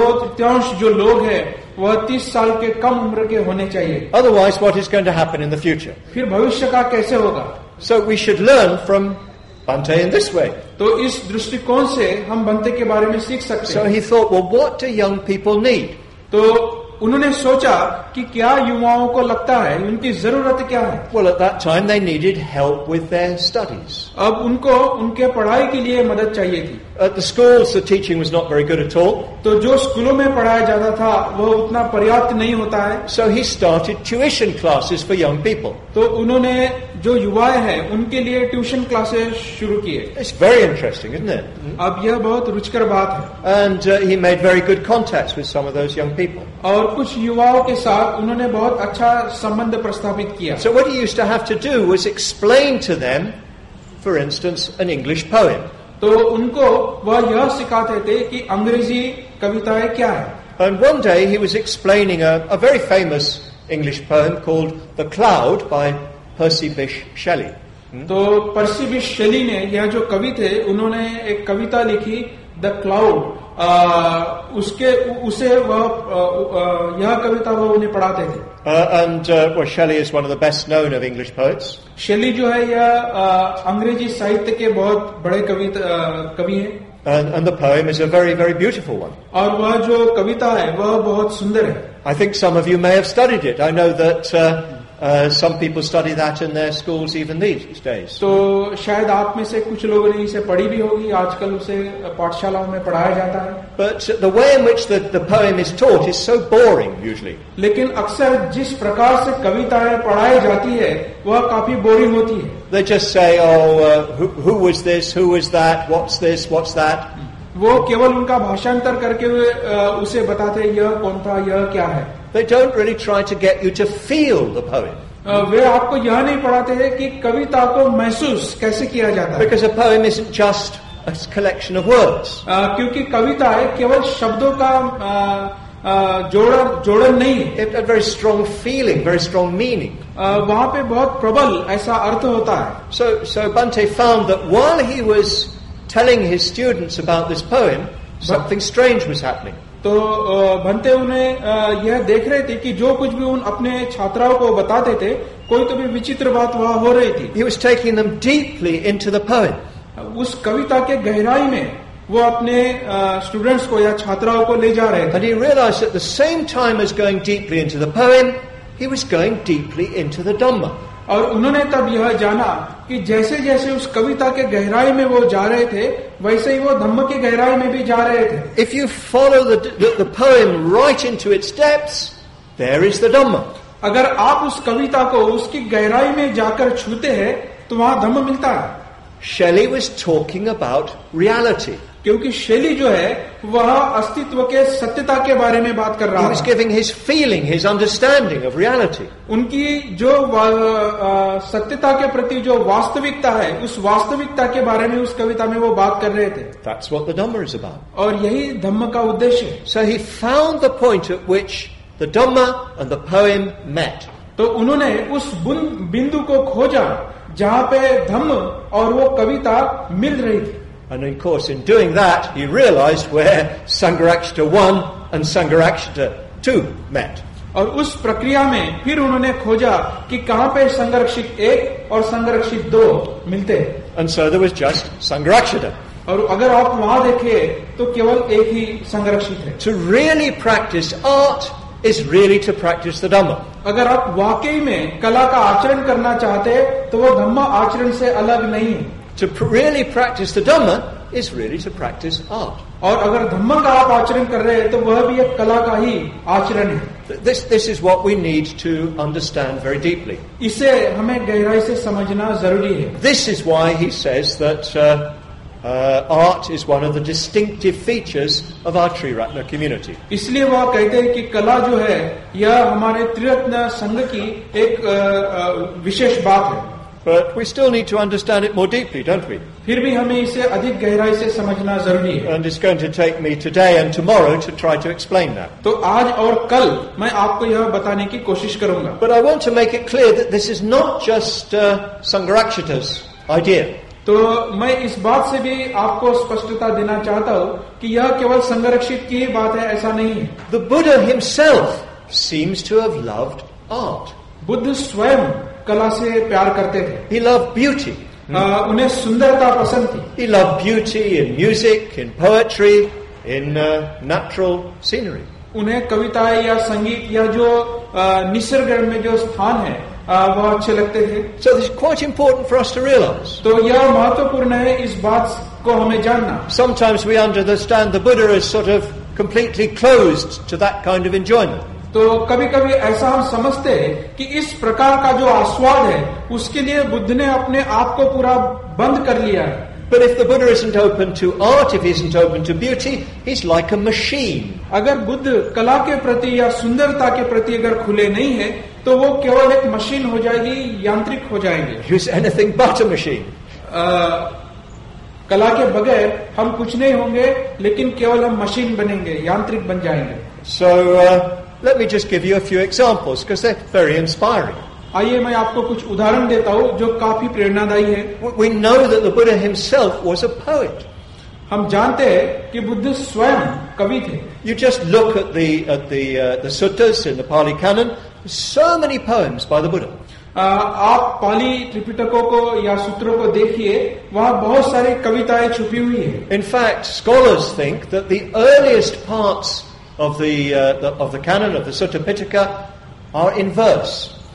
2/3 जो लोग हैं वह 30 साल के कम उम्र के होने चाहिए। Otherwise, what is going to happen in the future? फिर भविष्य का कैसे होगा? So we should learn from Bhante in this way. तो इस दृष्टिकोण से हम बंते के बारे में सीख सकते हैं। So he thought, well, what do young people need? तो उन्होंने सोचा कि क्या युवाओं को लगता है, उनकी जरूरत क्या है? Well, at that time they needed help with their studies. अब उनको उनके पढ़ाई के लिए मदद चाहिए थी। At the schools, the teaching was not very good at all. तो जो स्कूलों में पढ़ाया जाता था वह उतना पर्याप्त नहीं होता है। So he started tuition classes for young people. तो उन्होंने जो युवाएं हैं उनके लिए ट्यूशन क्लासेस शुरू किए। It's very interesting, isn't it? अब यह बहुत रुचिकर बात है। And he made very good contacts with some of those young people. और कुछ युवाओं के साथ उन्होंने बहुत अच्छा संबंध प्रस्थापित किया। So what he used to have to do was explain to them, for instance, an English poem. तो उनको वह यह सिखाते थे कि अंग्रेजी कविताएं क्या है। And one day he was explaining a very famous English poem called The Cloud by Percy Bysshe Shelley. तो पर्सी बिश शेली ने, यह जो कवि थे, उन्होंने एक कविता लिखी द क्लाउड। उसे वह यह कविता वह उन्हें पढ़ाते थे। Well, Shelley is one of the best known of English poets. शेली जो है यह अंग्रेजी साहित्य के बहुत बड़े कवि हैं। And the poem is a very, very beautiful one. और वह जो कविता है वह बहुत सुंदर है। I think some of you may have studied it. I know that some people study that in their schools even these days. तो शायद आप में से कुछ लोगों ने इसे पढ़ी भी होगी, आजकल उसे पाठशालाओं में पढ़ाया जाता है। But the way in which the poem is taught is so boring usually. लेकिन अक्सर जिस प्रकार से कविताएं पढ़ाई जाती है वह काफी बोरिंग होती है। They just say, who was this, who was that, what's this, what's that. वो केवल उनका भाषांतर करके उसे बताते हैं यह कौन था, यह क्या है। They don't really try to get you to feel the poem. वे आपको यह नहीं पढ़ाते हैं कि कविता को महसूस कैसे किया जाता है। Because a poem isn't just a collection of words. क्योंकि कविता है केवल शब्दों का जोड़न नहीं है। A very strong feeling, very strong meaning. वहाँ पे बहुत प्रबल ऐसा अर्थ होता है। So Bhante found that while he was telling his students about this poem, something strange was happening. तो भंते उन्हें यह देख रहे थे कि जो कुछ भी उन अपने छात्राओं को बताते थे, कोई तो भी विचित्र बात वहाँ हो रही थी। He was taking them deeply into the poem. उस कविता के गहराई में वो अपने स्टूडेंट्स को या छात्राओं को ले जा रहे थे। And he realized at the same time as going deeply into the poem, he was going deeply into the Dhamma. और उन्होंने तब यह जाना कि जैसे जैसे उस कविता के गहराई में वो जा रहे थे, वैसे ही वो धम्म की गहराई में भी जा रहे थे। If you follow the poem right into its depths, there is the Dhamma. अगर आप उस कविता को उसकी गहराई में जाकर छूते हैं तो वहां धम्म मिलता है। Shelley was talking about reality. क्योंकि शैली जो है वह अस्तित्व के सत्यता के बारे में बात कर रहा है। He was giving his feeling, his understanding of reality. उनकी जो सत्यता के प्रति जो वास्तविकता है, उस वास्तविकता के बारे में उस कविता में वो बात कर रहे थे। That's what the Dhamma is about. और यही धम्म का उद्देश्य है। So he found the point at which the Dhamma and the poem met. तो उन्होंने उस बिंदु को खोजा जहाँ पे धम्म और वो कविता मिल रही थी। And of course, in doing that, he realized where Sangharakshita 1 and Sangharakshita 2 met. और उस प्रक्रिया में फिर उन्होंने खोजा कि कहाँ पे संघर्षित 1 और संघर्षित 2 मिलते हैं। And so there was just Sangharakshita. और अगर आप वहां देखें तो केवल एक ही संघर्षित है। To really practice art is really to practice the Dhamma. अगर आप वाकई में कला का आचरण करना चाहते हैं तो वो धम्म आचरण से अलग नहीं है। To really practice the Dhamma is really to practice art. और अगर धम्म का आप आचरण कर रहे हैं तो वह भी एक कला का ही आचरण है। This is what we need to understand very deeply. इसे हमें गहराई से समझना जरूरी है। This is why he says that art is one of the distinctive features of our Triratna community. इसलिए वह कहते हैं कि कला जो है यह हमारे त्रिरत्न संघ की एक विशेष बात है। But we still need to understand it more deeply, don't we? फिर भी हमें इसे अधिक गहराई से समझना जरूरी है। And it's going to take me today and tomorrow to try to explain that. तो आज और कल मैं आपको यह बताने की कोशिश करूंगा। But I want to make it clear that this is not just Sangharakshita's idea. तो मैं इस बात से भी आपको स्पष्टता देना चाहता हूँ कि यह केवल संरक्षित की ही बात है, ऐसा नहीं है। The Buddha himself seems to have loved art. Buddha स्वयं कला से प्यार करते थे। He loved beauty. उन्हें सुंदरता पसंद थी। He loved beauty in music, in poetry, in natural scenery. उन्हें कविताएं या संगीत या जो निसर्ग में जो स्थान है वह अच्छे लगते थे। So this is quite important for us to realize. तो यह महत्वपूर्ण है इस बात को हमें जानना। Sometimes we understand the Buddha as sort of completely closed to that kind of enjoyment. तो कभी कभी ऐसा हम समझते हैं कि इस प्रकार का जो आस्वाद है उसके लिए बुद्ध ने अपने आप को पूरा बंद कर लिया है। But if the Buddha isn't open to art, if he isn't open to beauty, he's like a machine. अगर बुद्ध कला के प्रति या सुंदरता के प्रति अगर खुले नहीं है तो वो केवल एक मशीन हो जाएगी, यांत्रिक हो जाएंगे। He's anything but a machine. कला के बगैर हम कुछ नहीं होंगे, लेकिन केवल हम मशीन बनेंगे, यांत्रिक बन जाएंगे। So Let me just give you a few examples because they're very inspiring. आइए मैं आपको कुछ उदाहरण देता हूँ जो काफी प्रेरणादायी है। We know that the Buddha himself was a poet. हम जानते हैं कि बुद्ध स्वयं कवि थे। You just look at the suttas in the Pali Canon. So many poems by the Buddha. आप पाली त्रिपिटकों को या सूत्रों को देखिए, वहाँ बहुत सारी कविताएं छुपी हुई है। In fact, scholars think that the earliest parts of the canon of the Sutta Pitaka are in verse.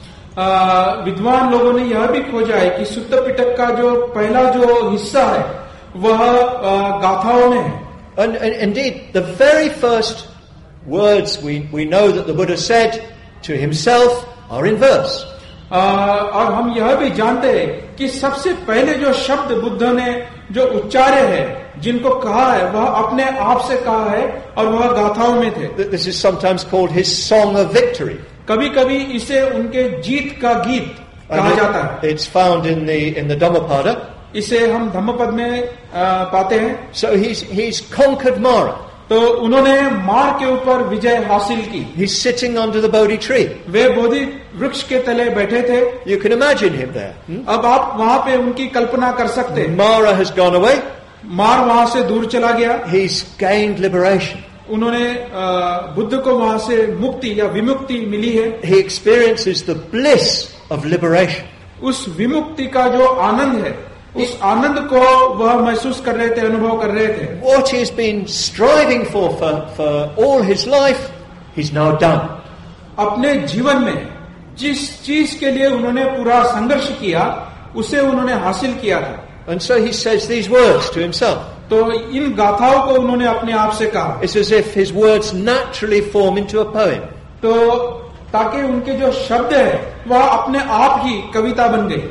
विद्वान लोगों ने यह भी खोजा है कि सुत्त पिटक का जो पहला जो हिस्सा है वह गाथाओं में है। And indeed, the very first words we know that the Buddha said to himself are in verse. और हम यह भी जानते हैं कि सबसे पहले जो शब्द बुद्ध ने जो उच्चारे हैं, जिनको कहा है, वह अपने आप से कहा है और वह गाथाओं में थे। This is sometimes called his song of victory. कभी-कभी इसे उनके जीत का गीत कहा जाता है। It's found in the Dhammapada. इसे हम धम्मपद में पाते हैं। So he's conquered Mara. तो उन्होंने मार के ऊपर विजय हासिल की। He's sitting under the Bodhi tree. वे बोधि वृक्ष के तले बैठे थे। You can imagine him there. अब आप वहाँ पे उनकी कल्पना कर सकते हैं। Mara has gone away. मार वहाँ से दूर चला गया। He's gained liberation. उन्होंने बुद्ध को वहाँ से मुक्ति या विमुक्ति मिली है। He experiences the bliss of liberation. उस विमुक्ति का जो आनंद है, उस आनंद को वह महसूस कर रहे थे, अनुभव कर रहे थे। What he's been striving for all his life, he's now done. अपने जीवन में जिस चीज के लिए उन्होंने पूरा संघर्ष किया, उसे उन्होंने हासिल किया था। And so he says these words to himself. तो इन गाथाओं को उन्होंने अपने आप से कहा। It's as if his words naturally form into a poem. तो ताकि उनके जो शब्द है वह अपने आप ही कविता बन गई।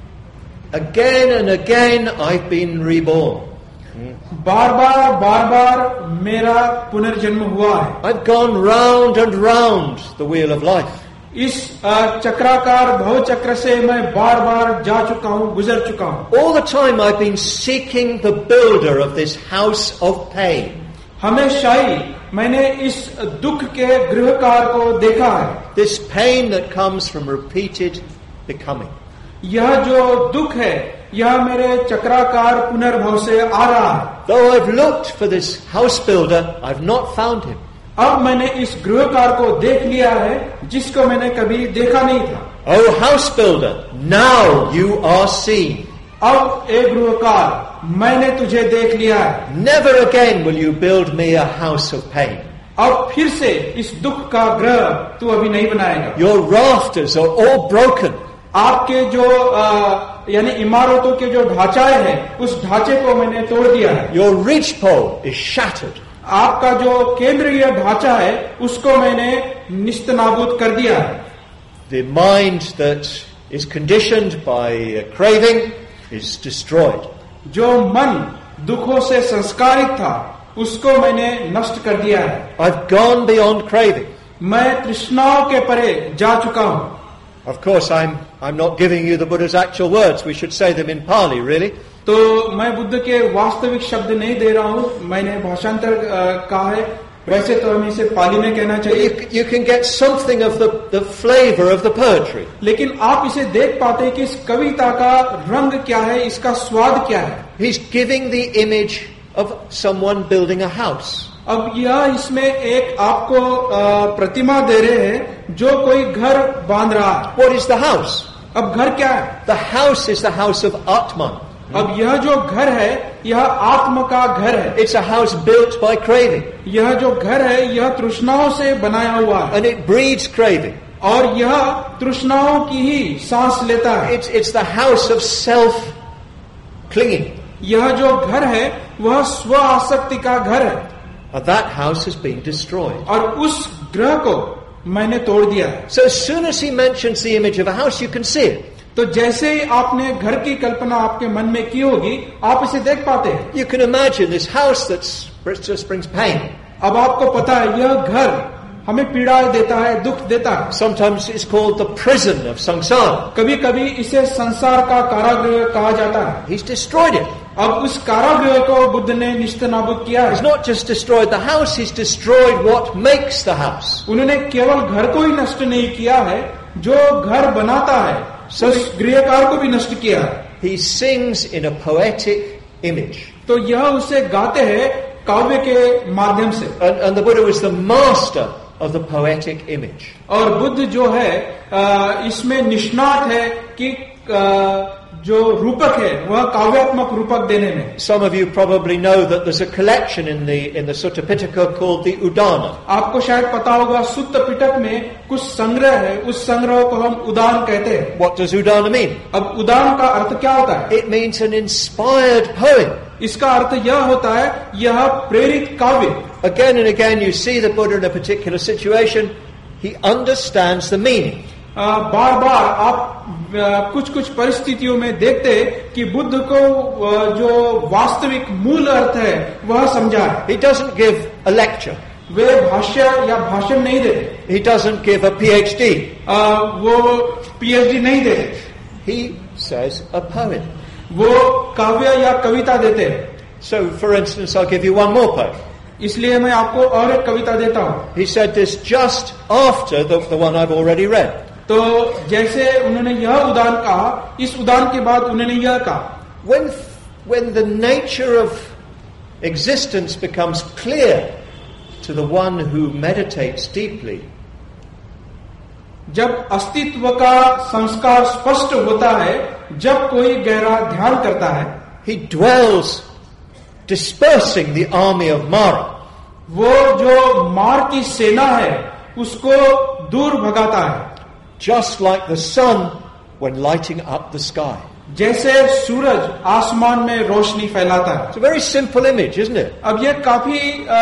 Again and again I've been reborn. बार बार मेरा पुनर्जन्म हुआ है। I've gone round and round the wheel of life. इस चक्राकार भव चक्र से मैं बार बार जा चुका हूँ, गुजर चुका हूँ। All the time I've been seeking the builder of this house of pain. हमेशा ही मैंने इस दुख के गृहकार को देखा है। This pain that comes from repeated becoming. यह जो दुख है, यह मेरे चक्राकार पुनर्भव से आ रहा है। Though I've looked for this house builder, I've not found him. अब मैंने इस गृहकार को देख लिया है, जिसको मैंने कभी देखा नहीं था। Oh house builder, now you are seen. अब ए गृहकार, मैंने तुझे देख लिया है। Never again will you build me a house of pain. अब फिर से इस दुख का ग्रह तू अभी नहीं बनाएगा। Your rafters are all broken. आपके जो यानी इमारतों के जो ढांचाएं हैं, उस ढांचे को मैंने तोड़ दिया है। Your ridgepole is shattered. आपका जो केंद्रीय ढांचा है, उसको मैंने निस्तनाबूद कर दिया है। The mind that is conditioned by craving is destroyed. जो मन दुखों से संस्कारित था, उसको मैंने नष्ट कर दिया है। I've gone beyond craving. मैं तृष्णाओं के परे जा चुका हूँ। Of course, I'm not giving you the Buddha's actual words. We should say them in Pali, really. तो मैं बुद्ध के वास्तविक शब्द नहीं दे रहा हूँ, मैंने भाषांतर कहा है। वैसे तो हमें इसे पाली में कहना चाहिए। You can get something of the flavor of the poetry. लेकिन आप इसे देख पाते हैं कि इस कविता का रंग क्या है, इसका स्वाद क्या है। He's giving the image of someone building a house. अब यह इसमें एक आपको प्रतिमा दे रहे हैं जो कोई घर बांध रहा है। What is the house? अब घर क्या है? The house is the house of Atman. अब यह जो घर है, यह आत्म का घर है। It's a house built by craving. यह जो घर है, यह तृष्णाओं से बनाया हुआ है। And it breeds craving. और यह तृष्णाओं की ही सांस लेता है। It's the house of self-clinging. यह जो घर है, वह स्व आसक्ति का घर है। And that house has been destroyed. और उस ग्रह को मैंने तोड़ दिया है। So as soon as he mentions the image of a house, you can see it. तो जैसे ही आपने घर की कल्पना आपके मन में की होगी, आप इसे देख पाते हैं। You can imagine this house that just brings pain. अब आपको पता है, यह घर हमें पीड़ा देता है, दुख देता है। Sometimes it's called the prison of samsara. कभी कभी इसे संसार का कारागृह कहा जाता है। He's destroyed it. अब उस कारागृह को बुद्ध ने निस्तनाबूद किया He's है। not just destroyed the house, he's destroyed what makes the house. उन्होंने केवल घर को ही नष्ट नहीं किया है, जो घर बनाता है, उस गृहकार को भी नष्ट किया है। He sings in a poetic image. तो यह उसे गाते हैं काव्य के माध्यम से। And the Buddha was the master of the poetic image. और बुद्ध जो है इसमें निष्णात है कि जो रूपक है वह काव्यात्मक रूपक देने में। Some of you probably know that there's a collection in the Sutta Pitaka called the Udana. आपको शायद पता होगा सुत्त पिटक में कुछ संग्रह है, उस संग्रह को हम उदान कहते हैं। What does Udana mean? अब उदान का अर्थ क्या होता है? It means an inspired poem. इसका अर्थ यह होता है यह प्रेरित काव्य। Again and again you see the Buddha in a particular situation, he understands the meaning. बार बार आप कुछ कुछ परिस्थितियों में देखते कि बुद्ध को जो वास्तविक मूल अर्थ है वह समझा है। He doesn't give a lecture. वे भाष्य या भाषण नहीं देते। He doesn't give a PhD. वो PhD नहीं देते। He says a poem. वो काव्य या कविता देते हैं। So, for instance, I'll give you one more poem. इसलिए मैं आपको और एक कविता देता हूँ। He said this just after the one I've already read. तो जैसे उन्होंने यह उदान कहा, इस उदान के बाद उन्होंने यह कहा, When the nature of existence becomes clear to the one who meditates deeply, जब अस्तित्व का संस्कार स्पष्ट होता है, जब कोई गहरा ध्यान करता है, he dwells dispersing the army of Mara. वो जो मार की सेना है उसको दूर भगाता है। Just like the sun when lighting up the sky. जैसे सूरज आसमान में रोशनी फैलाता है। It's a very simple image, isn't it? अब ये काफी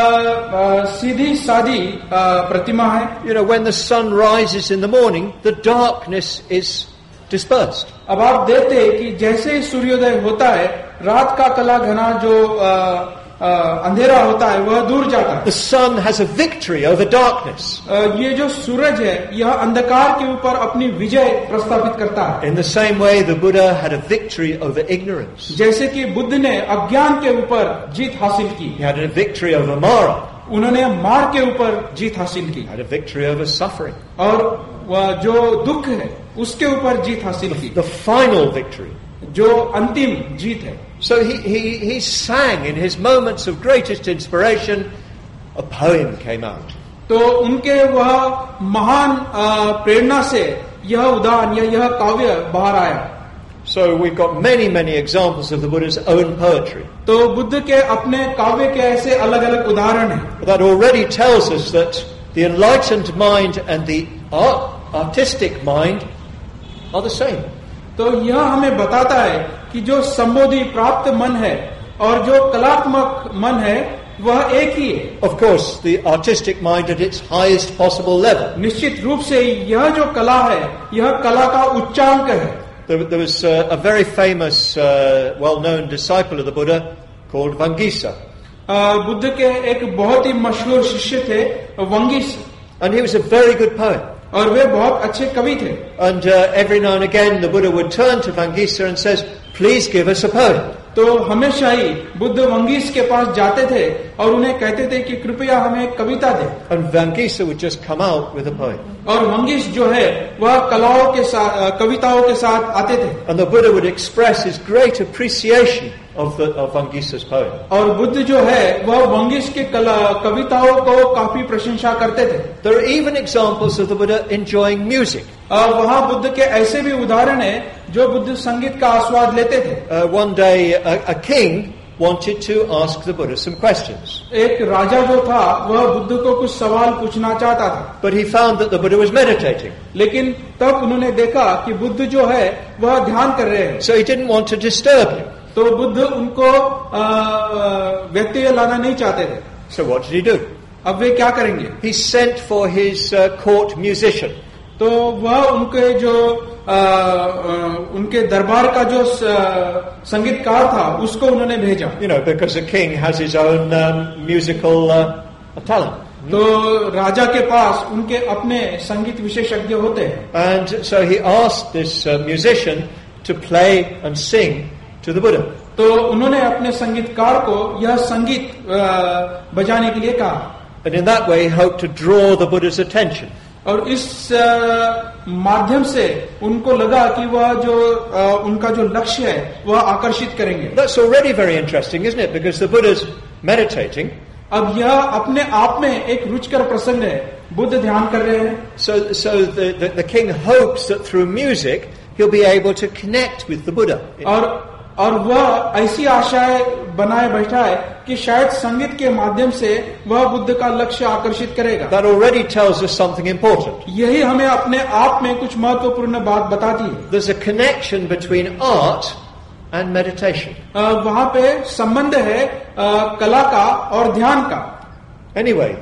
सीधी सादी प्रतिमा है। You know, when the sun rises in the morning, the darkness is dispersed. अब आप देखते हैं कि जैसे ही सूर्योदय होता है, रात का काला घना जो अंधेरा होता है वह दूर जाता है। The sun has a victory over darkness. ये जो सूरज है यह अंधकार के ऊपर अपनी विजय प्रस्थापित करता है। In the same way, the Buddha had a victory over ignorance. जैसे कि बुद्ध ने अज्ञान के ऊपर जीत हासिल की। He had a victory over Mara. उन्होंने मार के ऊपर जीत हासिल की। He had a victory over suffering. और वह जो दुख है उसके ऊपर जीत हासिल की। The final victory. जो अंतिम जीत है। So he sang in his moments of greatest inspiration. A poem came out. तो उनके वह महान प्रेरणा से यह उदान या यह काव्य बाहर आया। So we've got many examples of the Buddha's own poetry. तो बुद्ध के अपने काव्य के ऐसे अलग अलग उदाहरण हैं। That already tells us that the enlightened mind and the artistic mind are the same. तो यह हमें बताता है कि जो संबोधि प्राप्त मन है और जो कलात्मक मन है वह एक ही है। Of course, the artistic mind at its highest possible level. निश्चित रूप से यह जो कला है यह कला का उच्चांक है। There was a very famous, well-known disciple of the Buddha called Vangisa. Buddha के एक बहुत ही मशहूर शिष्य थे वंगिस। And he was a very good poet. और वे बहुत अच्छे कवि थे। And every now and again the Buddha would turn to Vangisa and says, please give us a poem. तो हमेशा ही बुद्ध वंगिस के पास जाते थे और उन्हें कहते थे कि कृपया हमें कविता दे। And Vangisa would just come out with a poem. और वंगिस जो है वह कलाओं के साथ कविताओं के साथ आते थे। And the Buddha would express his great appreciation of Vangisa's poem. और बुद्ध जो है वह वंगिस के कविताओं को काफी प्रशंसा करते थे। There are even examples of the Buddha enjoying music. वहाँ बुद्ध के ऐसे भी उदाहरण है जो बुद्ध संगीत का आस्वाद लेते थे। One day a king wanted to ask the Buddha some questions. एक राजा जो था वह बुद्ध को कुछ सवाल पूछना चाहता था। But he found that the Buddha was meditating. लेकिन तब उन्होंने देखा कि बुद्ध जो है वह ध्यान कर रहे हैं। So he didn't want to disturb him. तो बुद्ध उनको व्यत्यय लाना नहीं चाहते थे। So what did he do? अब वे क्या करेंगे? He sent for his court musician. तो वह उनके जो उनके दरबार का जो संगीतकार था उसको उन्होंने भेजा। You know, because a king has his own musical talent. तो राजा के पास उनके अपने संगीत विशेषज्ञ होते हैं। And so he asked this musician to play and sing to the Buddha. तो उन्होंने अपने संगीतकार को यह संगीत बजाने के लिए कहा. And in that way he hoped to draw the Buddha's attention. और इस माध्यम से उनको लगा कि वह जो उनका जो लक्ष्य है वह आकर्षित करेंगे. That's already very interesting, isn't it? Because the Buddha's meditating. अब यह अपने आप में एक रुचिकर प्रसंग है. बुद्ध ध्यान कर रहे हैं. So the king hopes that through music he'll be able to connect with the Buddha. और वह ऐसी आशाएं बनाए बैठा है कि शायद संगीत के माध्यम से वह बुद्ध का लक्ष्य आकर्षित करेगा. That already tells us something important. यही हमें अपने आप में कुछ महत्वपूर्ण बात बताती है. There's a connection between art and meditation. वहाँ पे संबंध है कला का और ध्यान का. Anyway,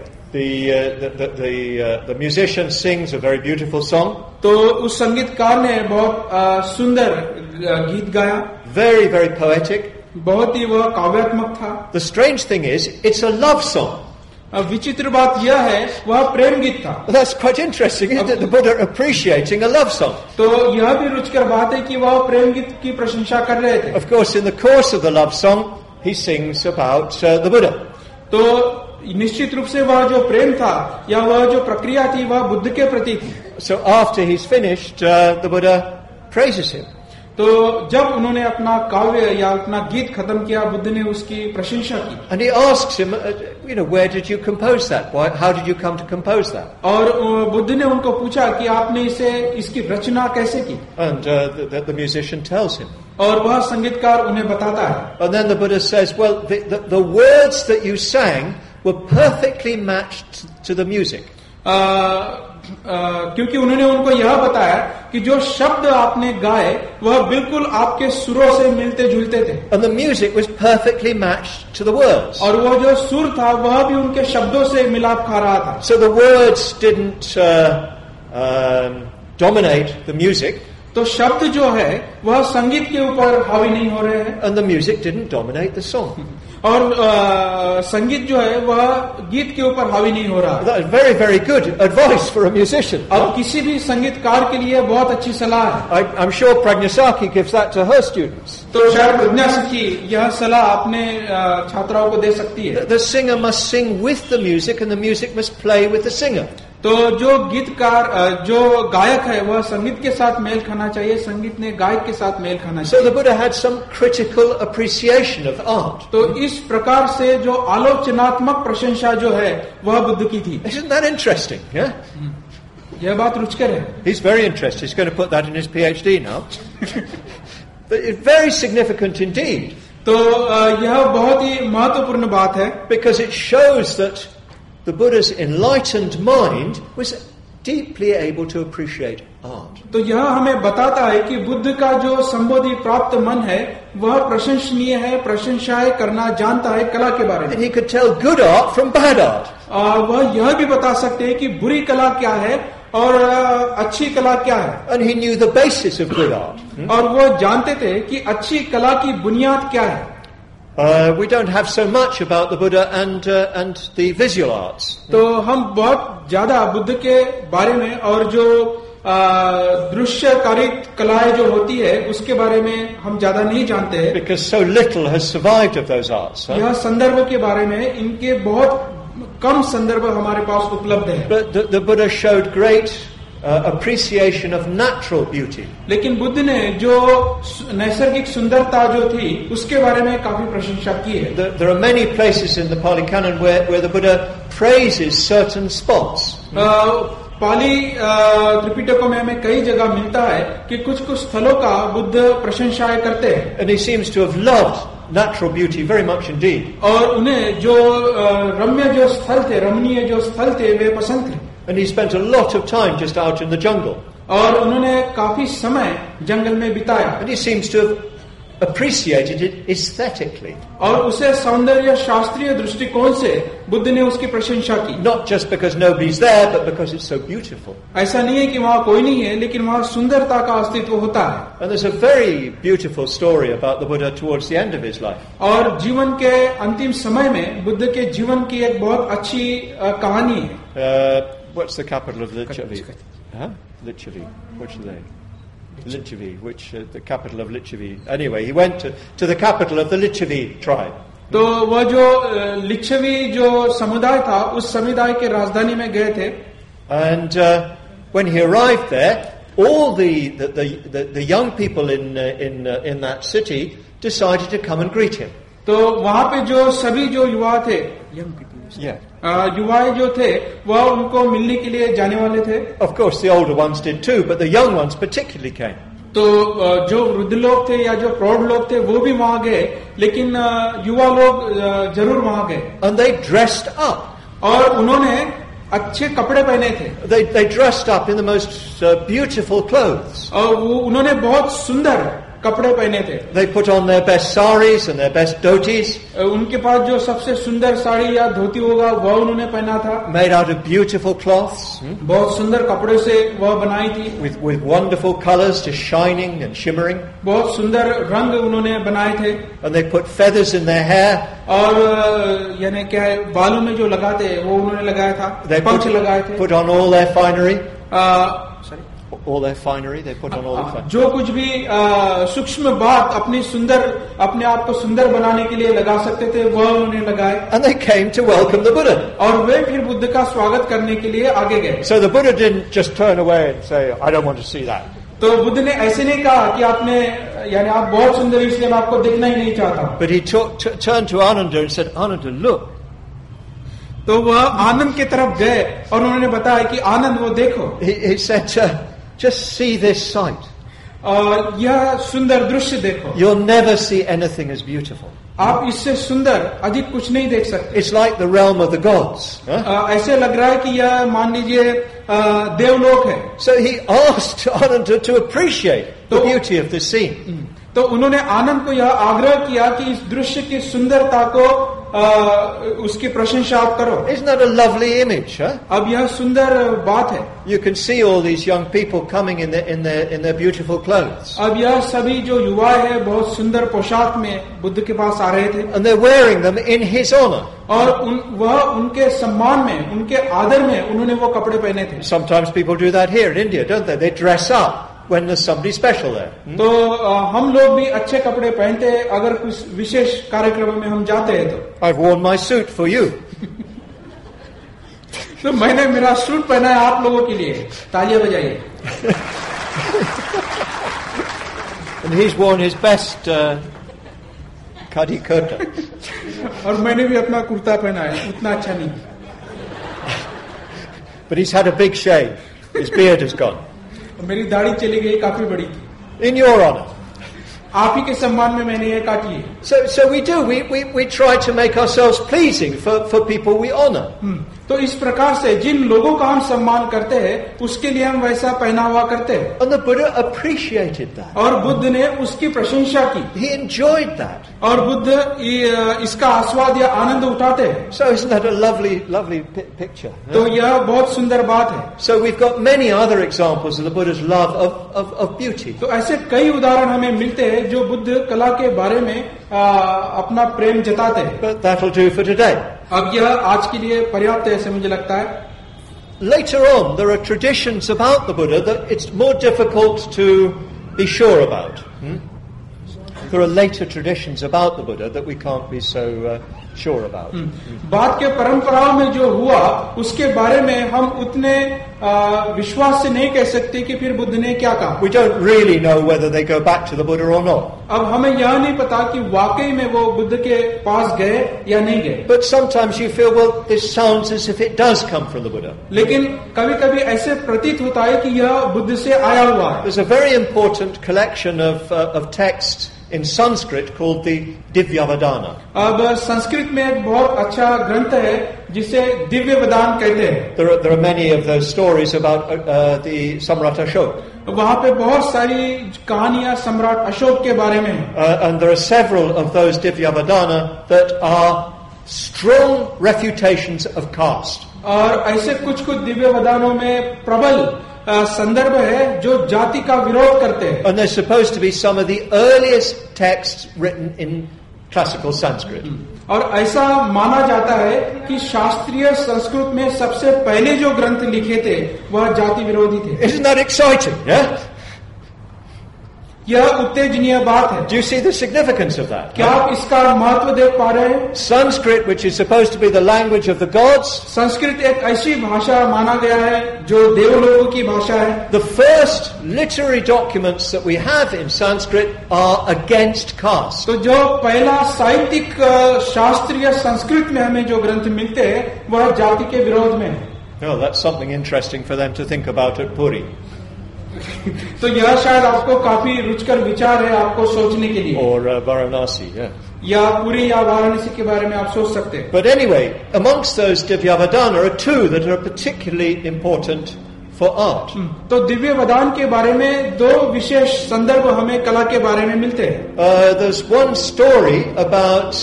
the musician sings a very beautiful song. तो उस संगीतकार ने बहुत सुंदर गीत गाया. Very, very poetic. बहुत ही वह काव्यात्मक था. The strange thing is, it's a love song. विचित्र बात यह है वह प्रेम गीत था. That's quite interesting, isn't it? The Buddha appreciating a love song. तो यह भी रुचिकर बात है कि वह प्रेम गीत की प्रशंसा कर रहे थे. Of course, in the course of the love song, he sings about the Buddha. तो निश्चित रूप से वह जो प्रेम था या वह जो प्रक्रिया थी वह बुद्ध के प्रति थी. So after he's finished, the Buddha praises him. तो जब उन्होंने अपना काव्य या अपना गीत खत्म किया बुद्ध ने उसकी प्रशंसा की. And he asks him, where did you compose that? How did you come to compose that? और बुद्ध ने उनको पूछा कि आपने इसकी रचना कैसे की. And the musician tells him. और वह संगीतकार उन्हें बताता है. And then the Buddha says, well, the words that you sang were perfectly matched to the music. क्योंकि उन्होंने उनको यह बताया कि जो शब्द आपने गाए वह बिल्कुल आपके सुरों से मिलते जुलते थे. And the music was perfectly matched to the words. और वो जो सुर था वह भी उनके शब्दों से मिलाप खा रहा था. So the words didn't dominate the music. तो शब्द जो है वह संगीत के ऊपर हावी नहीं हो रहे हैं. And the music didn't dominate the song. और संगीत जो है वह गीत के ऊपर हावी नहीं हो रहा. That is very, very good advice for a musician. अब किसी भी संगीतकार के लिए बहुत अच्छी सलाह है. I'm sure Prajnasaki gives that to her students. तो शायद प्रज्ञासखी यह सलाह अपने छात्राओं को दे सकती है. The singer must sing with the music and the music must play with the singer. तो जो गीतकार जो गायक है वह संगीत के साथ मेल खाना चाहिए, संगीत ने गायक के साथ मेल खाना चाहिए. So the Buddha had some critical appreciation of art. तो इस प्रकार से जो आलोचनात्मक प्रशंसा जो है वह बुद्ध की थी. Isn't that interesting? Yeah. यह बात रुचिकर है. He's very interested. He's going to put that in his PhD now. But it's very significant indeed. तो यह बहुत ही महत्वपूर्ण बात है. Because it shows that the Buddha's enlightened mind was deeply able to appreciate art. तो यह हमें बताता है कि बुद्ध का जो संबोधि प्राप्त मन है वह प्रशंसनीय है, प्रशंसाएं करना जानता है कला के बारे में. And he could tell good art from bad art. वह यह भी बता सकते हैं कि बुरी कला क्या है और अच्छी कला क्या है. And he knew the basis of good art. और वो जानते थे कि अच्छी कला की बुनियाद क्या है. We don't have so much about the Buddha and the visual arts. तो हम बहुत ज्यादा बुद्ध के बारे में और जो दृश्यकारिक कलाएं जो होती है उसके बारे में हम ज्यादा नहीं जानते हैं. Because so little has survived of those arts. यह संदर्भ के बारे में इनके बहुत कम संदर्भ हमारे पास उपलब्ध है. But the Buddha showed great appreciation of natural beauty. लेकिन बुद्ध ने जो नैसर्गिक सुंदरता जो थी उसके बारे में काफी प्रशंसा की है. There are many places in the Pali Canon where the Buddha praises certain spots. पाली त्रिपिटकों में हमें कई जगह मिलता है कि कुछ कुछ स्थलों का बुद्ध प्रशंसाएं करते हैं. And he seems to have loved natural beauty very much indeed. और उन्हें जो रम्य जो स्थल थे, रमणीय जो स्थल थे वे पसंद थे. And he spent a lot of time just out in the jungle. और उन्होंने काफी समय जंगल में बिताया. And he seems to have appreciated it aesthetically. और उसे सौंदर्य शास्त्रीय दृष्टिकोण से बुद्ध ने उसकी प्रशंसा की. Not just because nobody's there, but because it's so beautiful. ऐसा नहीं है कि वहाँ कोई नहीं है, लेकिन वहाँ सुंदरता का अस्तित्व होता है. And there's a very beautiful story about the Buddha towards the end of his life. और जीवन के अंतिम समय में बुद्ध के जीवन की एक बहुत अच्छी कहानी है. What's the capital of Lichavi? Lichavi. What's the name? Licchavi, which the capital of Licchavi. Anyway, he went to the capital of the Licchavi tribe. तो वह जो लिच्छवी जो समुदाय था उस समुदाय के राजधानी में गए थे. And when he arrived there, all the young people in that city decided to come and greet him. तो वहां पे जो सभी जो युवा थे, युवाएं जो थे वह उनको मिलने के लिए जाने वाले थे. Of course, the older ones did too, but the young ones particularly came. तो जो वृद्ध लोग थे या जो प्रौढ़ लोग थे वो भी वहां गए, लेकिन युवा लोग जरूर वहां गए. And they dressed up. और उन्होंने अच्छे कपड़े पहने थे. They dressed up in the most beautiful clothes. और उन्होंने बहुत सुंदर कपड़े पहने थे. They put on their best saris and their best dhotis. उनके पास जो सबसे सुंदर साड़ी या धोती होगा वह उन्होंने पहना था. Made out of beautiful cloths. बहुत सुंदर कपड़े से वह बनाई थी. With wonderful colors, just shining and shimmering. बहुत सुंदर रंग उन्होंने बनाए थे. And they put feathers in their hair. और यानी क्या है, बालों में जो लगाते हैं वो उन्होंने लगाया था. पंख लगाए थे. Put on all their finery. All their finery, they put on all the finery. जो कुछ भी सूक्ष्म बात अपने आप को सुंदर बनाने के लिए लगा सकते थे वह उन्होंने लगाए. And they came to welcome the Buddha. और वे फिर बुद्ध का स्वागत करने के लिए आगे गए. So the Buddha didn't just turn away and say, I don't want to see that. तो बुद्ध ने ऐसे नहीं कहा कि आपने यानी आप बहुत सुंदर इसलिए मैं आपको देखना ही नहीं चाहता. But he turned to Ananda and said, Ananda, look. तो वह आनंद की तरफ गए और उन्होंने बताया कि आनंद वो देखो. He said, just see this sight. यह सुंदर दृश्य देखो. You'll never see anything as beautiful. आप इससे सुंदर अधिक कुछ नहीं देख सकते. It's like the realm of the gods. ऐसे लग रहा है कि यह मान लीजिए देवलोक है. So he asked Ananda to appreciate the beauty of the scene. तो उन्होंने आनंद को यह आग्रह किया कि इस दृश्य की सुंदरता को उसकी प्रशंसा आप करो. Isn't that a lovely image? अब यह सुंदर बात है. You can see all these young people coming in their beautiful clothes. अब यह सभी जो युवा है बहुत सुंदर पोशाक में बुद्ध के पास आ रहे थे. And they're wearing them in his honor. और वह उनके सम्मान में, उनके आदर में उन्होंने वो कपड़े पहने थे. Sometimes people do that here in India, don't they? They dress up when there's somebody special there. तो हम लोग भी अच्छे कपड़े पहनते हैं अगर कुछ विशेष कार्यक्रम में हम जाते हैं तो. I've worn my suit for you. तो मैंने मेरा सूट पहना है आप लोगों के लिए. तालियां बजाइए. And he's worn his best khadi kurta. और मैंने भी अपना कुर्ता पहना है, उतना अच्छा नहीं. But he's had a big shave. His beard has gone. मेरी दाढ़ी चली गई, काफी बड़ी थी. In your honor. आप ही के सम्मान में मैंने ये काटी है. So we try to make ourselves pleasing for people we honor. तो इस प्रकार से जिन लोगों का हम सम्मान करते हैं उसके लिए हम वैसा पहनावा करते हैं. And the Buddha appreciated that. और बुद्ध ने उसकी प्रशंसा की. He enjoyed that. और बुद्ध इसका आस्वाद या आनंद उठाते हैं. So isn't that a lovely picture? तो यह बहुत सुंदर बात है. So we've got many other examples of the Buddha's love of beauty. तो ऐसे कई उदाहरण हमें मिलते हैं जो बुद्ध कला के बारे में अपना प्रेम जताते हैं. But that'll do for today. अब यह आज के लिए पर्याप्त है ऐसे मुझे लगता है. Later on, there are traditions about the Buddha that it's more difficult to be sure about. There are later traditions about the Buddha that we can't be so sure about. बाद के परंपराओं में जो हुआ उसके बारे में हम उतने विश्वास से नहीं कह सकते कि फिर बुद्ध ने क्या कहा. We don't really know whether they go back to the Buddha or not. अब हमें यह नहीं पता कि वाकई में वो बुद्ध के पास गए या नहीं गए. But sometimes you feel, well, this sounds as if it does come from the Buddha. लेकिन कभी-कभी ऐसे प्रतीत होता है कि यह बुद्ध से आया हुआ है. There's a very important collection of texts in Sanskrit called the Divyavadana. अब संस्कृत में एक बहुत अच्छा ग्रंथ है जिसे दिव्य वदान कहते हैं. There are many of those stories about the Samrat Ashoka. वहाँ पे बहुत सारी कहानियां सम्राट अशोक के बारे में हैं. And there are several of those Divyavadana that are strong refutations of caste. और ऐसे कुछ दिव्य वदानों में प्रबल संदर्भ है जो जाति का विरोध करते हैं. And they're supposed to be some of the earliest texts written in classical Sanskrit. और ऐसा माना जाता है कि शास्त्रीय संस्कृत में सबसे पहले जो ग्रंथ लिखे थे वह जाति विरोधी थे. Isn't that exciting? Yeah. यह उत्तेजनीय बात है। Do you see the significance of that? क्या आप इसका महत्व देख पा रहे हैं? Sanskrit, which is supposed to be the language of the gods, Sanskrit एक ऐसी भाषा माना गया है जो देवलोगों की भाषा है। the first literary documents that we have in Sanskrit are against caste. तो जो पहला साहित्यिक शास्त्रीय संस्कृत में हमें जो ग्रंथ मिलते हैं वह जाति के विरोध में है। Oh, that's something interesting for them to think about at Puri. तो यह शायद आपको काफी रुचिकर विचार है आपको सोचने के लिए। Or Varanasi, yeah. या पुरी या वाराणसी के बारे में आप सोच सकते हैं। But anyway, amongst those Divyavadana are two that are particularly important for art. तो दिव्य वदान के बारे में दो विशेष संदर्भ हमें कला के बारे में मिलते हैं। There's one story about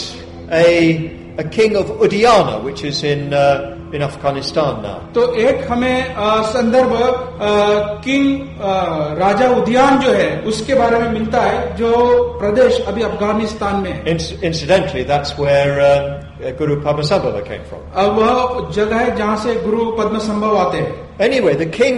a king of Udiana, which is in Afghanistan now. तो एक हमें संदर्भ किंग राजा उद्यान जो है उसके बारे में मिलता है जो प्रदेश अभी अफगानिस्तान में है। Incidentally, that's where Guru Padmasambhava came from. अब वह जगह है जहाँ से गुरु पद्मसंभव आते हैं। Anyway, the king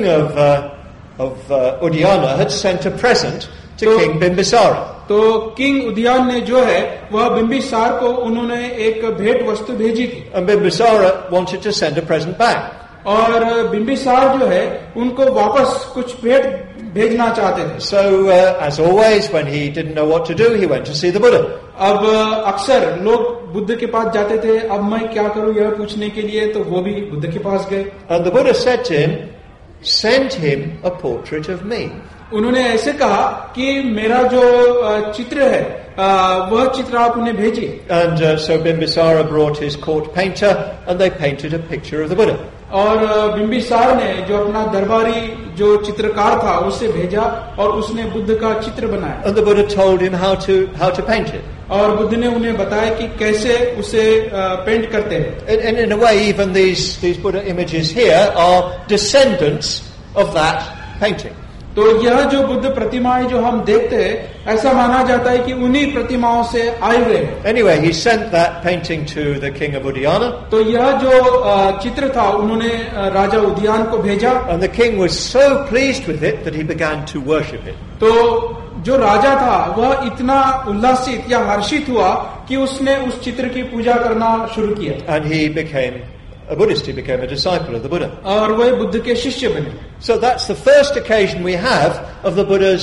of Udiana had sent a present to King Bimbisara. तो किंग उद्यान ने जो है वह बिंबिसार को उन्होंने एक भेंट वस्तु भेजी थी। And Bimbisara wanted to send a present back. और बिंबिसार जो है उनको वापस कुछ भेंट भेजना चाहते थे। So, as always, when he didn't know what to do, he went to see the Buddha. अब अक्सर लोग बुद्ध के पास जाते थे, अब मैं क्या करूं यह पूछने के लिए, तो वो भी बुद्ध के पास गए। And the Buddha said to him, send him a portrait of me. उन्होंने ऐसे कहा कि मेरा जो चित्र है वह चित्र आप उन्हें भेजिए। And so Bimbisara brought his court painter and they painted a picture of the Buddha. और बिंबिसार ने जो अपना दरबारी जो चित्रकार था उससे भेजा और उसने बुद्ध का चित्र बनाया। And the Buddha told him how to paint it. और बुद्ध ने उन्हें बताया कि कैसे उसे पेंट करते हैं। And in a way, even these Buddha images here are descendants of that painting. तो यह जो बुद्ध प्रतिमाएं जो हम देखते हैं ऐसा माना जाता है कि उन्हीं प्रतिमाओं से आए हुए हैं। Anyway, he sent that painting to the king of Udiana. तो यह जो चित्र था उन्होंने राजा उद्यान को भेजा। And the king was so pleased with it that he began to worship it. तो जो राजा था वह इतना उल्लासित या हर्षित हुआ कि उसने उस चित्र की पूजा करना शुरू किया। And he became a Buddhist. He became a disciple of the Buddha. और वह बुद्ध के शिष्य बने। So that's the first occasion we have of the Buddha's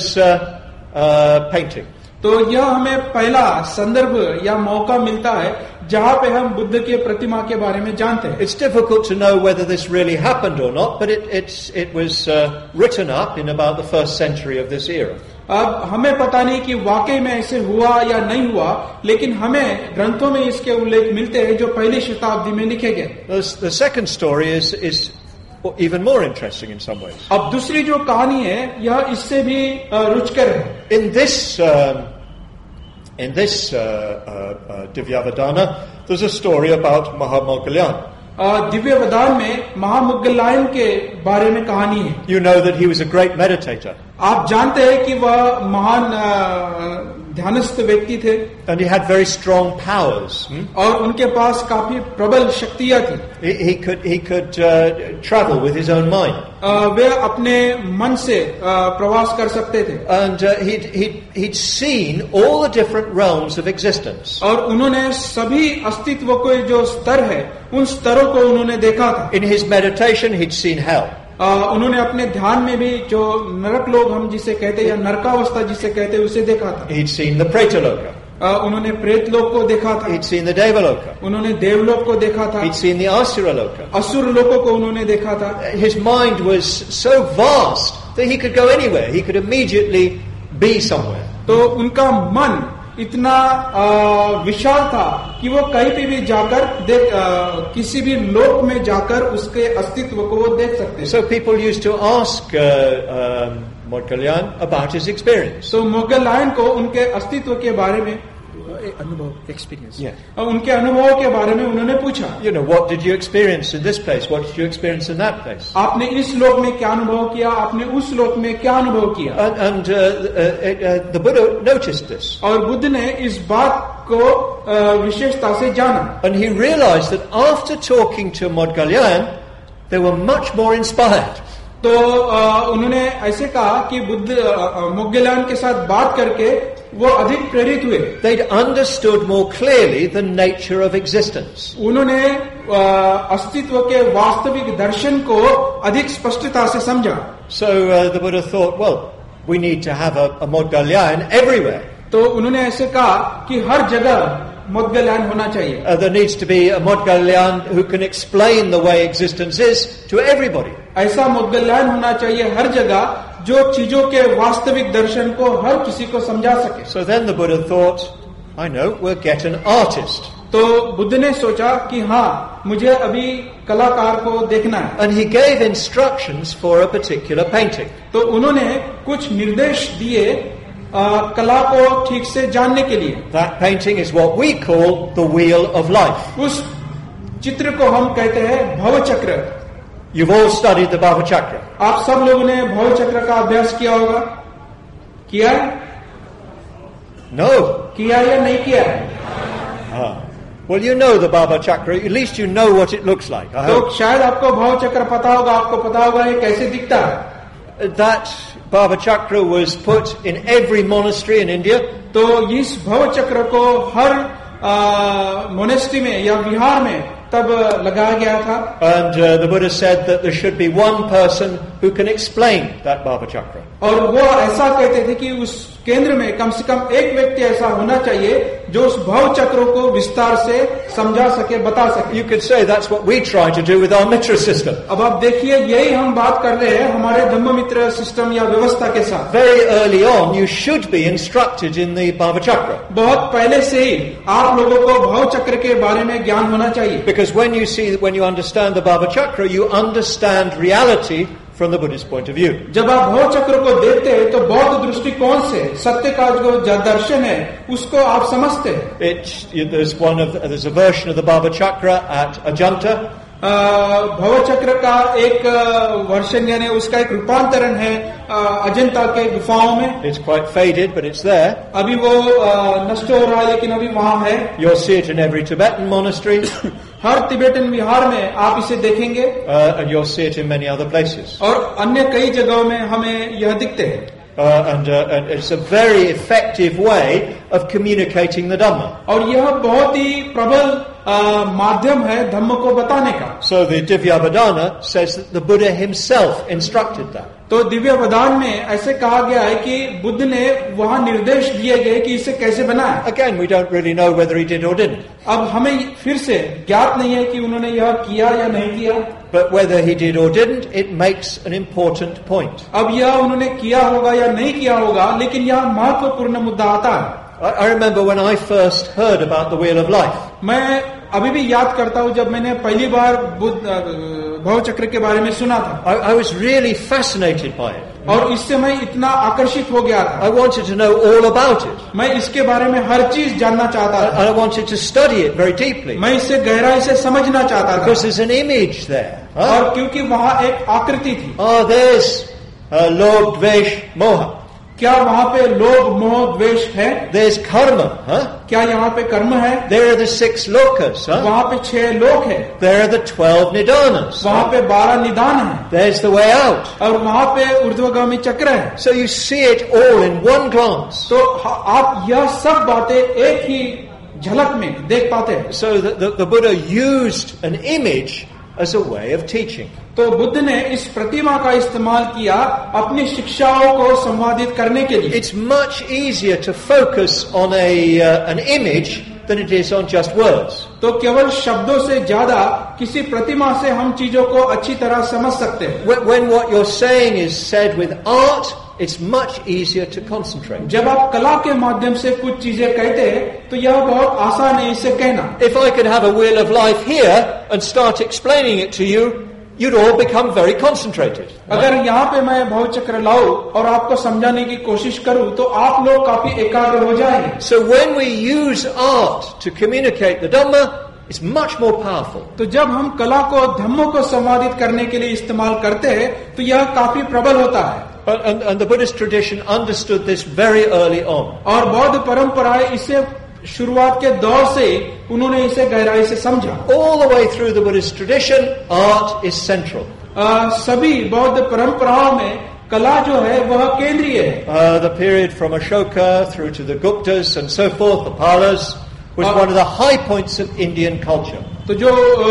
painting. तो यह हमें पहला संदर्भ या मौका मिलता है जहाँ पे हम बुद्ध के प्रतिमा के बारे में जानते हैं। It's difficult to know whether this really happened or not, but it was written up in about the first century of this era. अब हमें पता नहीं कि वाकई में ऐसे हुआ या नहीं हुआ, लेकिन हमें ग्रंथों में इसके उल्लेख मिलते हैं जो पहली शताब्दी में लिखे गए। The second story is even more interesting in some ways. अब दूसरी जो कहानी है यह इससे भी रुचिकर है। In this Divyavadana, there's a story about Mahamoggallana. Divya वदान में महामोग्गलायन के बारे में कहानी है। You know that he was a great meditator. आप जानते हैं कि वह महान ध्यानस्थ व्यक्ति थे। And he had very strong powers. और उनके पास काफी प्रबल शक्तियां थी। He could travel with his own mind. वे अपने मन से प्रवास कर सकते थे। And he'd seen all the different realms of existence. और उन्होंने सभी अस्तित्व के जो स्तर है उन स्तरों को उन्होंने देखा था। In his meditation, he'd seen hell. उन्होंने अपने ध्यान में भी जो नरक लोग हम जिसे कहते हैं या नरकावस्था जिसे कहते हैं उसे देखा था। He'd seen the Pretaloka. उन्होंने प्रेत लोक को देखा था। He'd seen the Devaloka. उन्होंने देवलोक को देखा था। He'd seen the Asuraloka. असुर लोकों को उन्होंने देखा था। His mind was so vast that he could go anywhere. He could immediately be somewhere. तो उनका मन इतना विशाल था कि वो कहीं पे भी जाकर किसी भी लोक में जाकर उसके अस्तित्व को वो देख सकते हैं। So people used to ask Moggallana about his experience. तो मोग्गलायन को उनके अस्तित्व के बारे में अनुभव एक्सपीरियंस उनके अनुभवों के बारे में उन्होंने पूछा। You know, what did you experience in this place? What did you experience in that place? आपने इस लोक में क्या अनुभव किया, आपने उस लोक में क्या अनुभव किया। And the Buddha noticed this. और बुद्ध ने इस बात को विशेषता से जाना। And he realized that after talking to Moggallana, they were much more inspired. तो उन्होंने ऐसे कहा कि बुद्ध मोग्गेलान के साथ बात करके वो अधिक प्रेरित हुए. They'd understood more clearly the nature of existence. उन्होंने अस्तित्व के वास्तविक दर्शन को अधिक स्पष्टता से समझा. So the Buddha thought, well, we need to have a Moggallāyan everywhere. तो उन्होंने ऐसे कहा कि हर जगह मोग्गेलान होना चाहिए. There needs to be a Moggallāyan who can explain the way existence is to everybody. ऐसा मोग्गेलान होना चाहिए हर जगह जो चीजों के वास्तविक दर्शन को हर किसी को समझा सके. So then the Buddha thought, I know, we'll get an artist. तो बुद्ध ने सोचा कि हाँ, मुझे अभी कलाकार को देखना है. And he gave instructions for a particular painting. तो उन्होंने कुछ निर्देश दिए कला को ठीक से जानने के लिए. That painting is what we call the Wheel of Life. उस चित्र को हम कहते हैं भव चक्र. You've all studied the Bhava Chakra. आप सब लोगों ने भव चक्र का अभ्यास किया होगा. किया है? No. किया या नहीं किया है? Well, you know the Bhava Chakra. At least you know what it looks like. I तो hope. शायद आपको भव चक्र पता होगा. आपको पता होगा ये कैसे दिखता है. That Bhava Chakra was put in every monastery in India. तो इस भव चक्र को हर मोनेस्ट्री में या विहार में तब लगाया गया था. And the Buddha said that there should be one person who can explain that Bhava Chakra. और वो ऐसा कहते थे कि उस केंद्र में कम से कम एक व्यक्ति ऐसा होना चाहिए जो उस भव चक्रों को विस्तार से समझा सके, बता सके. You could say that's what we try to do with our Mitra system. अब आप देखिए, यही हम बात कर रहे हैं हमारे धम्ममित्र सिस्टम या व्यवस्था के साथ. Very early on, you should be instructed in the Bhava Chakra. बहुत पहले से ही आप लोगों को भव चक्र के बारे में ज्ञान होना चाहिए. Because when you understand the Bhava Chakra, you understand reality from the Buddhist point of view. जब आप भव चक्र को देखते हैं तो बौद्ध दृष्टिकोण से सत्य का जो दर्शन है उसको आप समझते हैं. There's a version of the Bhava Chakra at Ajanta. भव चक्र का एक वर्षन यानी उसका एक रूपांतरण है अजंता के गुफाओं में. It's quite faded, but it's there. अभी वो नष्ट हो रहा है लेकिन अभी वहाँ है. You'll see it in every Tibetan monastery. हर तिबेटन विहार में आप इसे देखेंगे. And you'll see it in many other places. और अन्य कई जगहों में हमें यह दिखते हैं. And it's a very effective way of communicating the Dhamma. और यह बहुत ही प्रबल माध्यम है धम्म को बताने का. So the Divyavadana says that the Buddha himself instructed that. तो दिव्य वदान में ऐसे कहा गया है कि बुद्ध ने वहाँ निर्देश दिए गए कि इसे कैसे बनाए. Again, we don't really know whether he did or didn't. अब हमें फिर से ज्ञात नहीं है कि उन्होंने यह किया या नहीं किया. But whether he did or didn't, it makes an important point. अब यह उन्होंने किया होगा या नहीं किया होगा, लेकिन यह महत्वपूर्ण मुद्दा आता है. I remember when I first heard about the Wheel of Life. मैं अभी भी याद करता हूँ जब मैंने पहली बार भव चक्र के बारे में सुना था. I was really fascinated by it. और इससे मैं इतना आकर्षित हो गया था. I wanted to know all about it. मैं इसके बारे में हर चीज जानना चाहता था. And I wanted to study it very deeply. मैं इसे गहराई से समझना चाहता था. Because there's an image there. और क्योंकि वहाँ एक आकृति थी. There's Lobh, Dvesh, Moha. क्या वहाँ पे लोभ मोह द्वेष है? There's karma. क्या यहाँ पे कर्म है? There are the 6 lokas. वहाँ पे 6 लोक है. There are the 12 nidanas. वहाँ पे 12 निदान है. There's the way out. और वहाँ पे ऊर्ध्वगामी चक्र है. So you see it all in one glance. तो आप यह सब बातें एक ही झलक में देख पाते हैं. So the Buddha used an image as a way of teaching. तो बुद्ध ने इस प्रतिमा का इस्तेमाल किया अपनी शिक्षाओं को संवादित करने के लिए. It's much easier to focus on an image than it is on just words. तो केवल शब्दों से ज्यादा किसी प्रतिमा से हम चीजों को अच्छी तरह समझ सकते हैं. When what you're saying is said with art, it's much easier to concentrate. जब आप कला के माध्यम से कुछ चीजें कहते हैं तो यह बहुत आसान है इसे कहना. If I could have a Wheel of Life here and start explaining it to you, you'd all become very concentrated. अगर यहाँ पे मैं भव चक्र लाऊं और आपको समझाने की कोशिश करूं तो आप लोग काफी एकाग्र हो जाएंगे. So when we use art to communicate the Dhamma, it's much more powerful. तो जब हम कला को धम्मों को संवादित करने के लिए इस्तेमाल करते हैं तो यह काफी प्रबल होता है. And the Buddhist tradition understood this very early on. और बौद्ध परंपराएं इसे शुरुआत के दौर से उन्होंने इसे गहराई से समझा. All the way through the Buddhist tradition, art is central. सभी बौद्ध परंपराओं में कला जो है वह केंद्रीय है. The period from Ashoka through to the Guptas and so forth, the Palas, was one of the high points of Indian culture. तो जो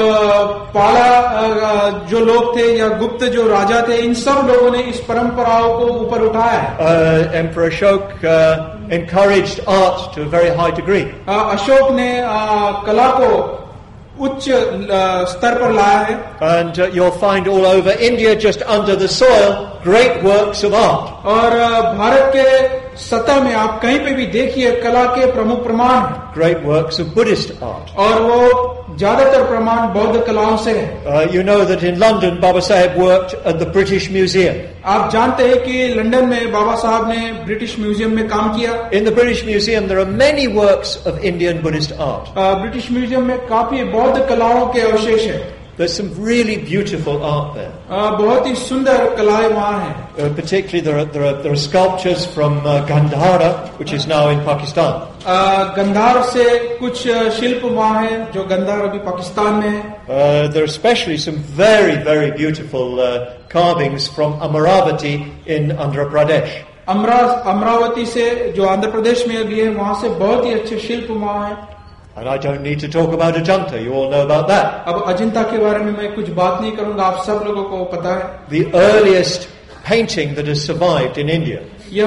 पाला जो लोग थे या गुप्त जो राजा थे, इन सब लोगों ने इस परंपराओं को ऊपर उठाया है. Emperor Ashok encouraged art to a very high degree. Ashok ने कला को उच्च स्तर पर लाया है. And you'll find all over India, just under the soil, great works of art. और भारत के सतह में आप कहीं पे भी देखिए कला के प्रमुख प्रमाण हैं. Great works of Buddhist art. और वो ज्यादातर प्रमाण बौद्ध कलाओं से है. You know that in London, Baba Saheb worked at the British Museum. आप जानते हैं कि लंदन में बाबा साहब ने ब्रिटिश म्यूजियम में काम किया. In the British Museum, there are many works of Indian Buddhist art. British Museum में काफी बौद्ध कलाओं के अवशेष है. There's some really beautiful art there. बहुत ही सुंदर कलाएं वहाँ हैं. Particularly, there are sculptures from Gandhara, which is now in Pakistan. Gandhar से कुछ शिल्प वहाँ हैं जो गंधार अभी पाकिस्तान में है. There are especially some very, very beautiful carvings from Amaravati in Andhra Pradesh. Amravati से जो आंध्र प्रदेश में अभी है, वहाँ से बहुत ही अच्छे शिल्प वहाँ हैं. And I don't need to talk about Ajanta. You all know about that. अब अजंता के बारे में मैं कुछ बात नहीं करूंगा, आप सब लोगों को पता है. The earliest painting that has survived in India. यह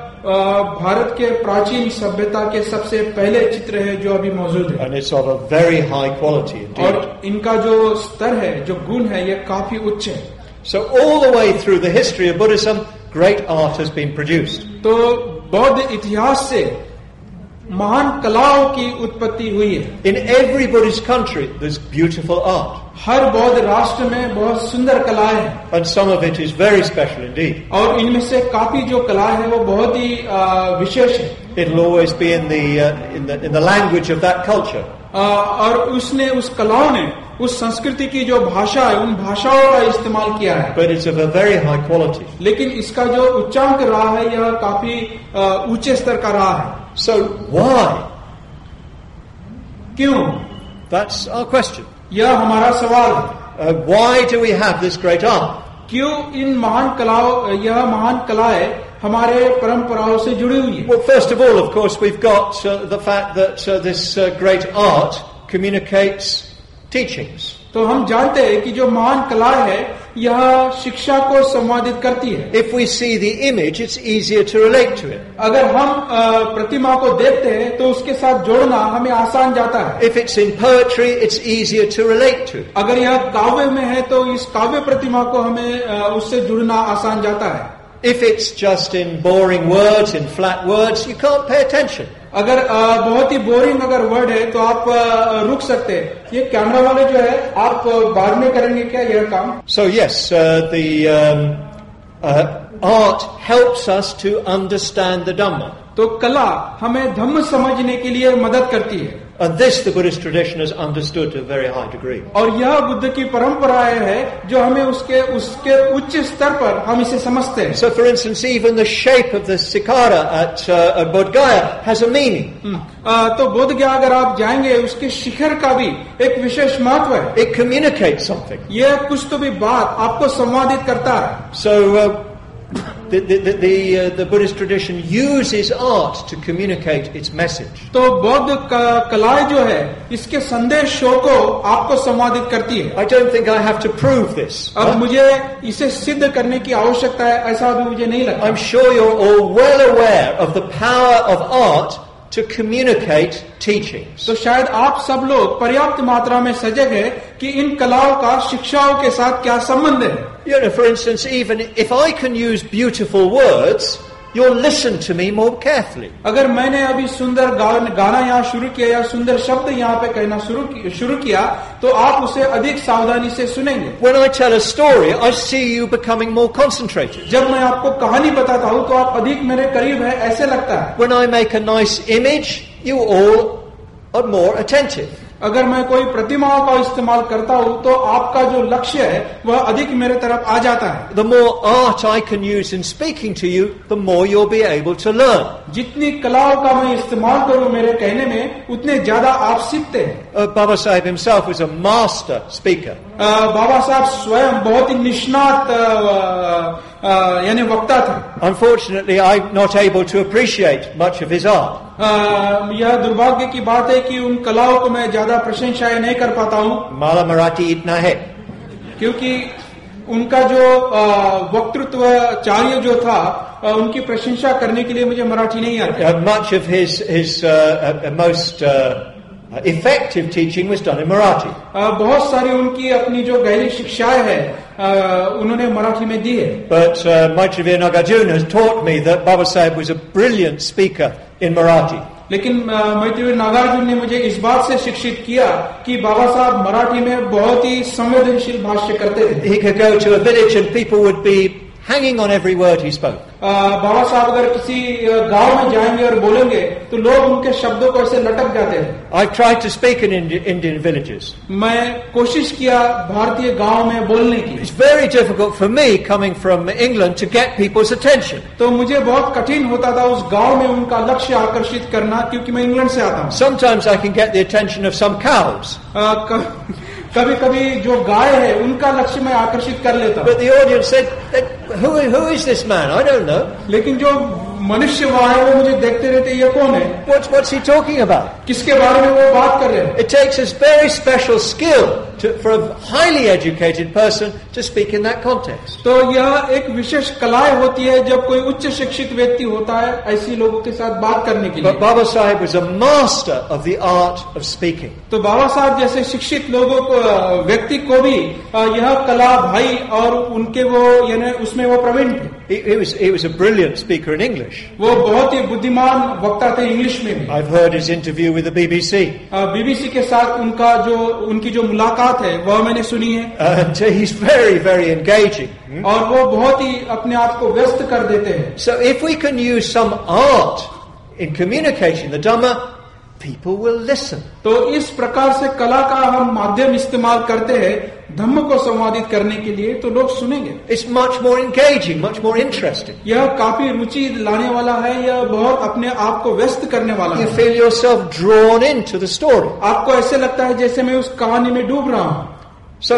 भारत के प्राचीन सभ्यता के सबसे पहले चित्र है जो अभी मौजूद है. And it's of a very high quality indeed. और इनका जो स्तर है, जो गुण है, यह काफी उच्च है. So all the way through the history of Buddhism, great art has been produced. तो बौद्ध इतिहास से महान कलाओं की उत्पत्ति हुई है. In every Buddhist country, there's beautiful art. हर बौद्ध राष्ट्र में बहुत सुंदर कलाएं हैं. And some of it is very special indeed. और इनमें से काफी जो कलाएं हैं वो बहुत ही विशेष है. It'll always be in the language of that culture. और उसने उस कलाओं ने उस संस्कृति की जो भाषा है, उन भाषाओं का इस्तेमाल किया है. But it's of a very high quality. लेकिन इसका जो उच्चांक रहा है, यह काफी ऊंचे स्तर का रहा है. So why? क्यों? That's our question. यह हमारा सवाल है. Why do we have this great art? क्यों इन महान कलाओं, यह महान कलाएं हमारे परंपराओं से जुड़ी हुई है? Well, first of all, of course, we've got the fact that this great art communicates teachings. तो हम जानते हैं कि जो महान कला है, यह शिक्षा को संवादित करती है. If we see the image, it's easier to relate to it. अगर हम प्रतिमा को देखते हैं तो उसके साथ जोड़ना हमें आसान जाता है. If it's in poetry, it's easier to relate to. अगर यह काव्य में है तो इस काव्य प्रतिमा को हमें उससे जुड़ना आसान जाता है. If it's just in boring words, in flat words, you can't pay attention. अगर बहुत ही बोरिंग अगर वर्ड है तो आप रुक सकते हैं. ये कैमरा वाले जो है, आप बाद में करेंगे क्या यह काम? So yes, the art helps us to understand the Dhamma. तो कला हमें धम्म समझने के लिए मदद करती है. And this the Buddhist tradition has understood to a very high degree. और यह बुद्ध की परंपराएं है जो हमें उसके उच्च स्तर पर हम इसे समझते हैं. So for instance, even the shape of the Sikara at Bodh Gaya has a meaning. तो बोध गया अगर आप जाएंगे, उसके शिखर का भी एक विशेष महत्व है. It communicates something. यह कुछ तो भी बात आपको संवादित करता है. So the Buddhist tradition uses art to communicate its message. तो बौद्ध कलाएं जो है, इसके संदेशों को आपको संवादित करती है. I don't think I have to prove this. अब मुझे इसे सिद्ध करने की आवश्यकता है, ऐसा अभी मुझे नहीं लगता. I'm sure you're all well aware of the power of art to communicate teachings. तो शायद आप सब लोग पर्याप्त मात्रा में सजग है कि इन कलाओं का शिक्षाओं के साथ क्या संबंध है. You know, for instance, even if I can use beautiful words, you'll listen to me more carefully. अगर मैंने अभी सुंदर गाना यहाँ शुरू किया या सुंदर शब्द यहाँ पे कहना शुरू किया, तो आप उसे अधिक सावधानी से सुनेंगे. When I tell a story, I see you becoming more concentrated. जब मैं आपको कहानी बताता हूँ तो आप अधिक मेरे करीब है ऐसे लगता है. When I make a nice image, you all are more attentive. अगर मैं कोई प्रतिमाओं का इस्तेमाल करता हूँ तो आपका जो लक्ष्य है वह अधिक मेरे तरफ आ जाता है. The more art I can use in speaking to you, the more you'll be able to learn. जितनी कलाओं का मैं इस्तेमाल करूँ मेरे कहने में, उतने ज्यादा आप सीखते हैं. Baba Sahib himself was a master speaker. बाबा साहब स्वयं बहुत ही निष्णात यानी वक्ता थे. Unfortunately, I'm not able to appreciate much of his art. यह दुर्भाग्य की बात है कि उन कलाओं को मैं ज्यादा प्रशंसा नहीं कर पाता हूँ. Mala Marathi itna hai. क्योंकि उनका जो वक्तृत्व कार्य जो था, उनकी प्रशंसा करने के लिए मुझे मराठी नहीं आती. Much of his most effective teaching was done in Marathi. बहुत सारी उनकी अपनी जो गहरी शिक्षाएं हैं उन्होंने मराठी में दी है. But Maitreya Nagarjuna has taught me that Baba Sahib was a brilliant speaker in Marathi. लेकिन मैत्रेय नागार्जुन ने मुझे इस बात से शिक्षित किया कि बाबा साहब मराठी में बहुत ही संवेदनशील भाष्य करते थे. He could go to a village and people would be hanging on every word he spoke. बाबा साहब अगर किसी गांव में जाएंगे और बोलेंगे तो लोग उनके शब्दों को ऐसे लटक जाते हैं. I've tried to speak in Indian villages. मैं कोशिश किया भारतीय गांव में बोलने की. It's very difficult for me coming from England to get people's attention. तो मुझे बहुत कठिन होता था उस गांव में उनका लक्ष्य आकर्षित करना, क्योंकि मैं इंग्लैंड से आता हूँ. Sometimes I can get the attention of some cows. कभी कभी जो गाय है उनका लक्ष्य मैं आकर्षित कर लेता हूँ. But the audience said, who is this man? I don't know. लेकिन जो मनुष्य वहाँ है वो मुझे देखते रहते, ये कौन है? What's he talking about? किसके बारे में वो बात कर रहे हैं? It takes a very special skill for a highly educated person to speak in that context. तो यह एक विशेष कलाएं होती है जब कोई उच्च शिक्षित व्यक्ति होता है ऐसी लोगों के साथ बात करने के लिए. But Baba Sahib was a master of the art of speaking. तो बाबा साहब जैसे शिक्षित लोगों को व्यक्ति को भी यह कला भाई और उनके वो यानी उसमें वो प्रवीण थे. He was a brilliant speaker in English. वो बहुत ही बुद्धिमान वक्ता थे इंग्लिश में भी. I've heard his interview with the BBC. B B C उनकी जो मुलाकात है वह मैंने सुनी है. And he's very, very engaging. और वो बहुत ही अपने आप को व्यस्त कर देते हैं. So if we can use some art in communicating the Dhamma, people will listen. तो इस प्रकार से कला का हम माध्यम इस्तेमाल करते हैं धम्म को संवादित करने के लिए, तो लोग सुनेंगे. It's much more engaging, much more interesting. यह काफी रुचि लाने वाला है, यह बहुत अपने आप को व्यस्त करने वाला है. You feel yourself drawn into the story. आपको ऐसे लगता है जैसे मैं उस कहानी में डूब रहा हूँ. So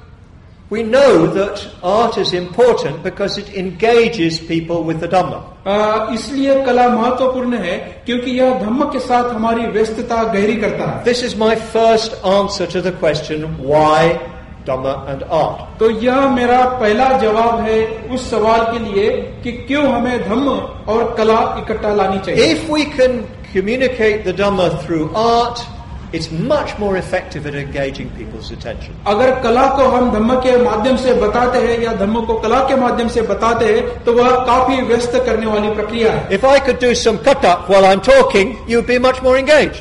we know that art is important because it engages people with the Dhamma. इसलिए कला महत्वपूर्ण है क्योंकि यह धम्म के साथ हमारी व्यस्तता गहरी करता है. This is my first answer to the question, why Dhamma and art? तो यह मेरा पहला जवाब है उस सवाल के लिए कि क्यों हमें धम्म और कला इकट्ठा लानी चाहिए. If we can communicate the Dhamma through art, it's much more effective at engaging people's attention. अगर कला को हम धम्म के माध्यम से बताते हैं या धम्म को कला के माध्यम से बताते हैं तो वह काफी व्यस्त करने वाली प्रक्रिया है. If I could do some Kathak while I'm talking, you'd be much more engaged.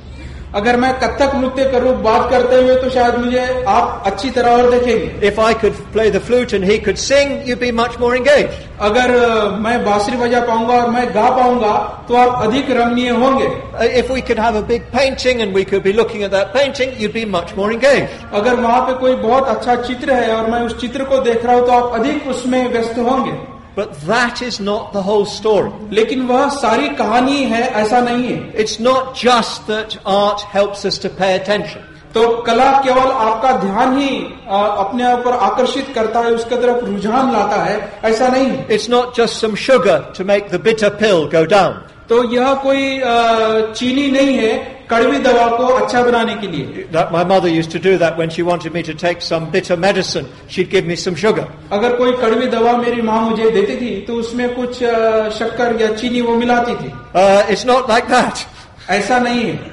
अगर मैं कथक नृत्य करूं बात करते हुए तो शायद मुझे आप अच्छी तरह और देखेंगे. If I could play the flute and he could sing, you'd be much more engaged. अगर मैं बांसुरी बजा पाऊंगा और मैं गा पाऊंगा तो आप अधिक रमणीय होंगे. If we could have a big painting and we could be looking at that painting, you'd be much more engaged. अगर वहाँ पे कोई बहुत अच्छा चित्र है और मैं उस चित्र को देख रहा हूँ तो आप अधिक उसमें व्यस्त होंगे. But that is not the whole story. लेकिन वह सारी कहानी है ऐसा नहीं है. It's not just that art helps us to pay attention. तो कला केवल आपका ध्यान ही अपने ऊपर आकर्षित करता है, उसके तरफ रुझान लाता है, ऐसा नहीं है. It's not just some sugar to make the bitter pill go down. तो यह कोई चीनी नहीं है कड़वी दवा को अच्छा बनाने के लिए. That my mother used to do that when she wanted me to take some bitter medicine. She'd give me some sugar. अगर कोई कड़वी दवा मेरी माँ मुझे देती थी तो उसमें कुछ शक्कर या चीनी वो मिलाती थी. It's not like that. ऐसा नहीं है.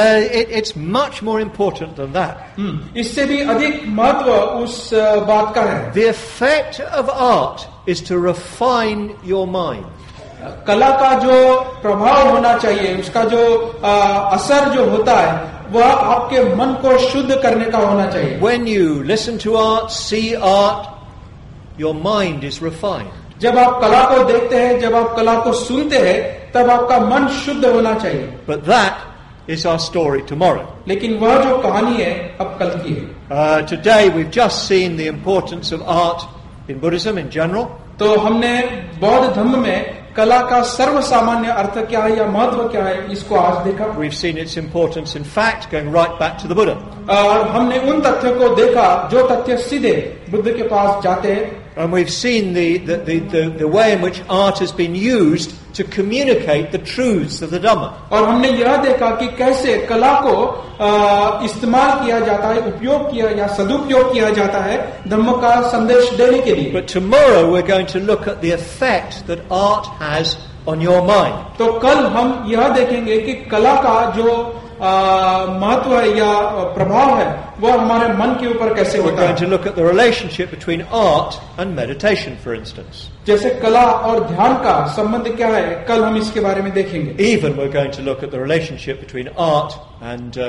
It's much more important than that. इससे भी अधिक महत्व उस बात का है. The effect of art is to refine your mind. कला का जो प्रभाव होना चाहिए, उसका जो असर जो होता है वह आपके मन को शुद्ध करने का होना चाहिए. When you listen to art, see art, your mind is refined. जब आप कला को देखते हैं, जब आप कला को सुनते हैं, तब आपका मन शुद्ध होना चाहिए. But that is our story tomorrow. लेकिन वह जो कहानी है अब कल की है. Today we've just seen the importance of art in Buddhism in general. तो हमने बौद्ध धर्म में कला का सर्वसामान्य अर्थ क्या है या महत्व क्या है इसको आज देखा. We've seen its importance in fact going right back to the Buddha. और हमने उन तथ्यों को देखा जो तथ्य सीधे बुद्ध के पास जाते हैं. And we've seen the way in which art has been used to communicate the truths of the Dhamma. और हमने यह देखा कि कैसे कला को इस्तेमाल किया जाता है, उपयोग किया या सदुपयोग किया जाता है धम्म का संदेश देने के लिए. But tomorrow we're going to look at the effect that art has on your mind. तो कल हम यह देखेंगे कि कला का जो महत्व है या प्रभाव है वह हमारे मन के ऊपर कैसे We're होता going to है. look at the relationship between art and meditation, for instance. जैसे कला और ध्यान का संबंध क्या है, कल हम इसके बारे में देखेंगे. Even we're going to look at the relationship between art and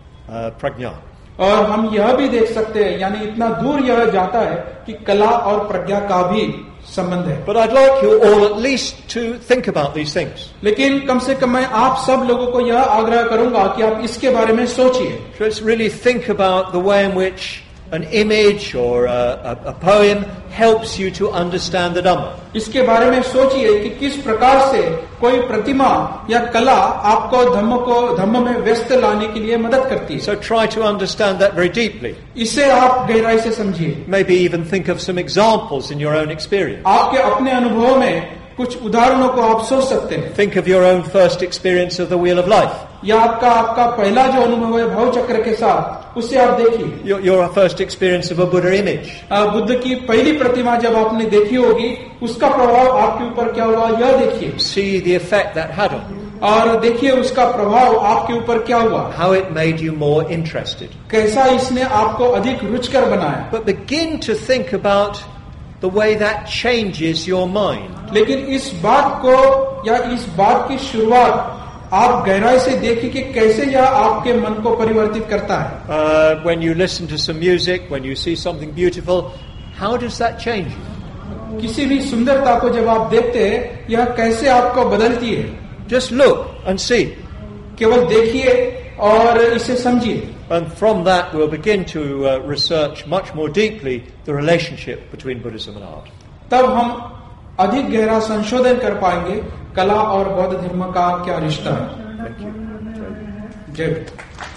prajna. और हम यह भी देख सकते हैं, यानी इतना दूर यह जाता है कि कला और प्रज्ञा का भी संबंध है. But I'd like you all at least to think about these things. लेकिन कम से कम मैं आप सब लोगों को यह आग्रह करूंगा कि आप इसके बारे में सोचिए. So let's really think about the way in which an image or a poem helps you to understand the Dhamma. इसके बारे में सोचिए कि किस प्रकार से कोई प्रतिमा या कला आपको धम्म में व्यस्त लाने के लिए मदद करती है. So try to understand that very deeply. इसे आप गहराई से समझिए. Maybe even think of some examples in your own experience. आपके अपने अनुभव में कुछ उदाहरणों को आप सोच सकते हैं. Think of your own first experience of the wheel of life. या आपका पहला जो अनुभव है भव चक्र के साथ, उससे आप देखिए. Your first experience of a Buddha image. Buddha की पहली प्रतिमा जब आपने देखी होगी, उसका प्रभाव आपके ऊपर क्या हुआ यह देखिए. See the effect that had on you. और देखिए उसका प्रभाव आपके ऊपर क्या हुआ. How it made you more interested. कैसा इसने आपको अधिक रुचिकर बनाया. But begin to think about the way that changes your mind. लेकिन इस बात को या इस बात की शुरुआत आप गहराई से देखिए कि कैसे यह आपके मन को परिवर्तित करता है. When you listen to some music, when you see something beautiful, how does that change you? किसी भी सुंदरता को जब आप देखते हैं, यह कैसे आपको बदलती है. Just look and see. केवल देखिए और इसे समझिए. And from that we'll begin to research much more deeply the relationship between Buddhism and art. तब हम अधिक गहरा संशोधन कर पाएंगे कला और बौद्ध धर्म का क्या रिश्ता है. Thank you. जय.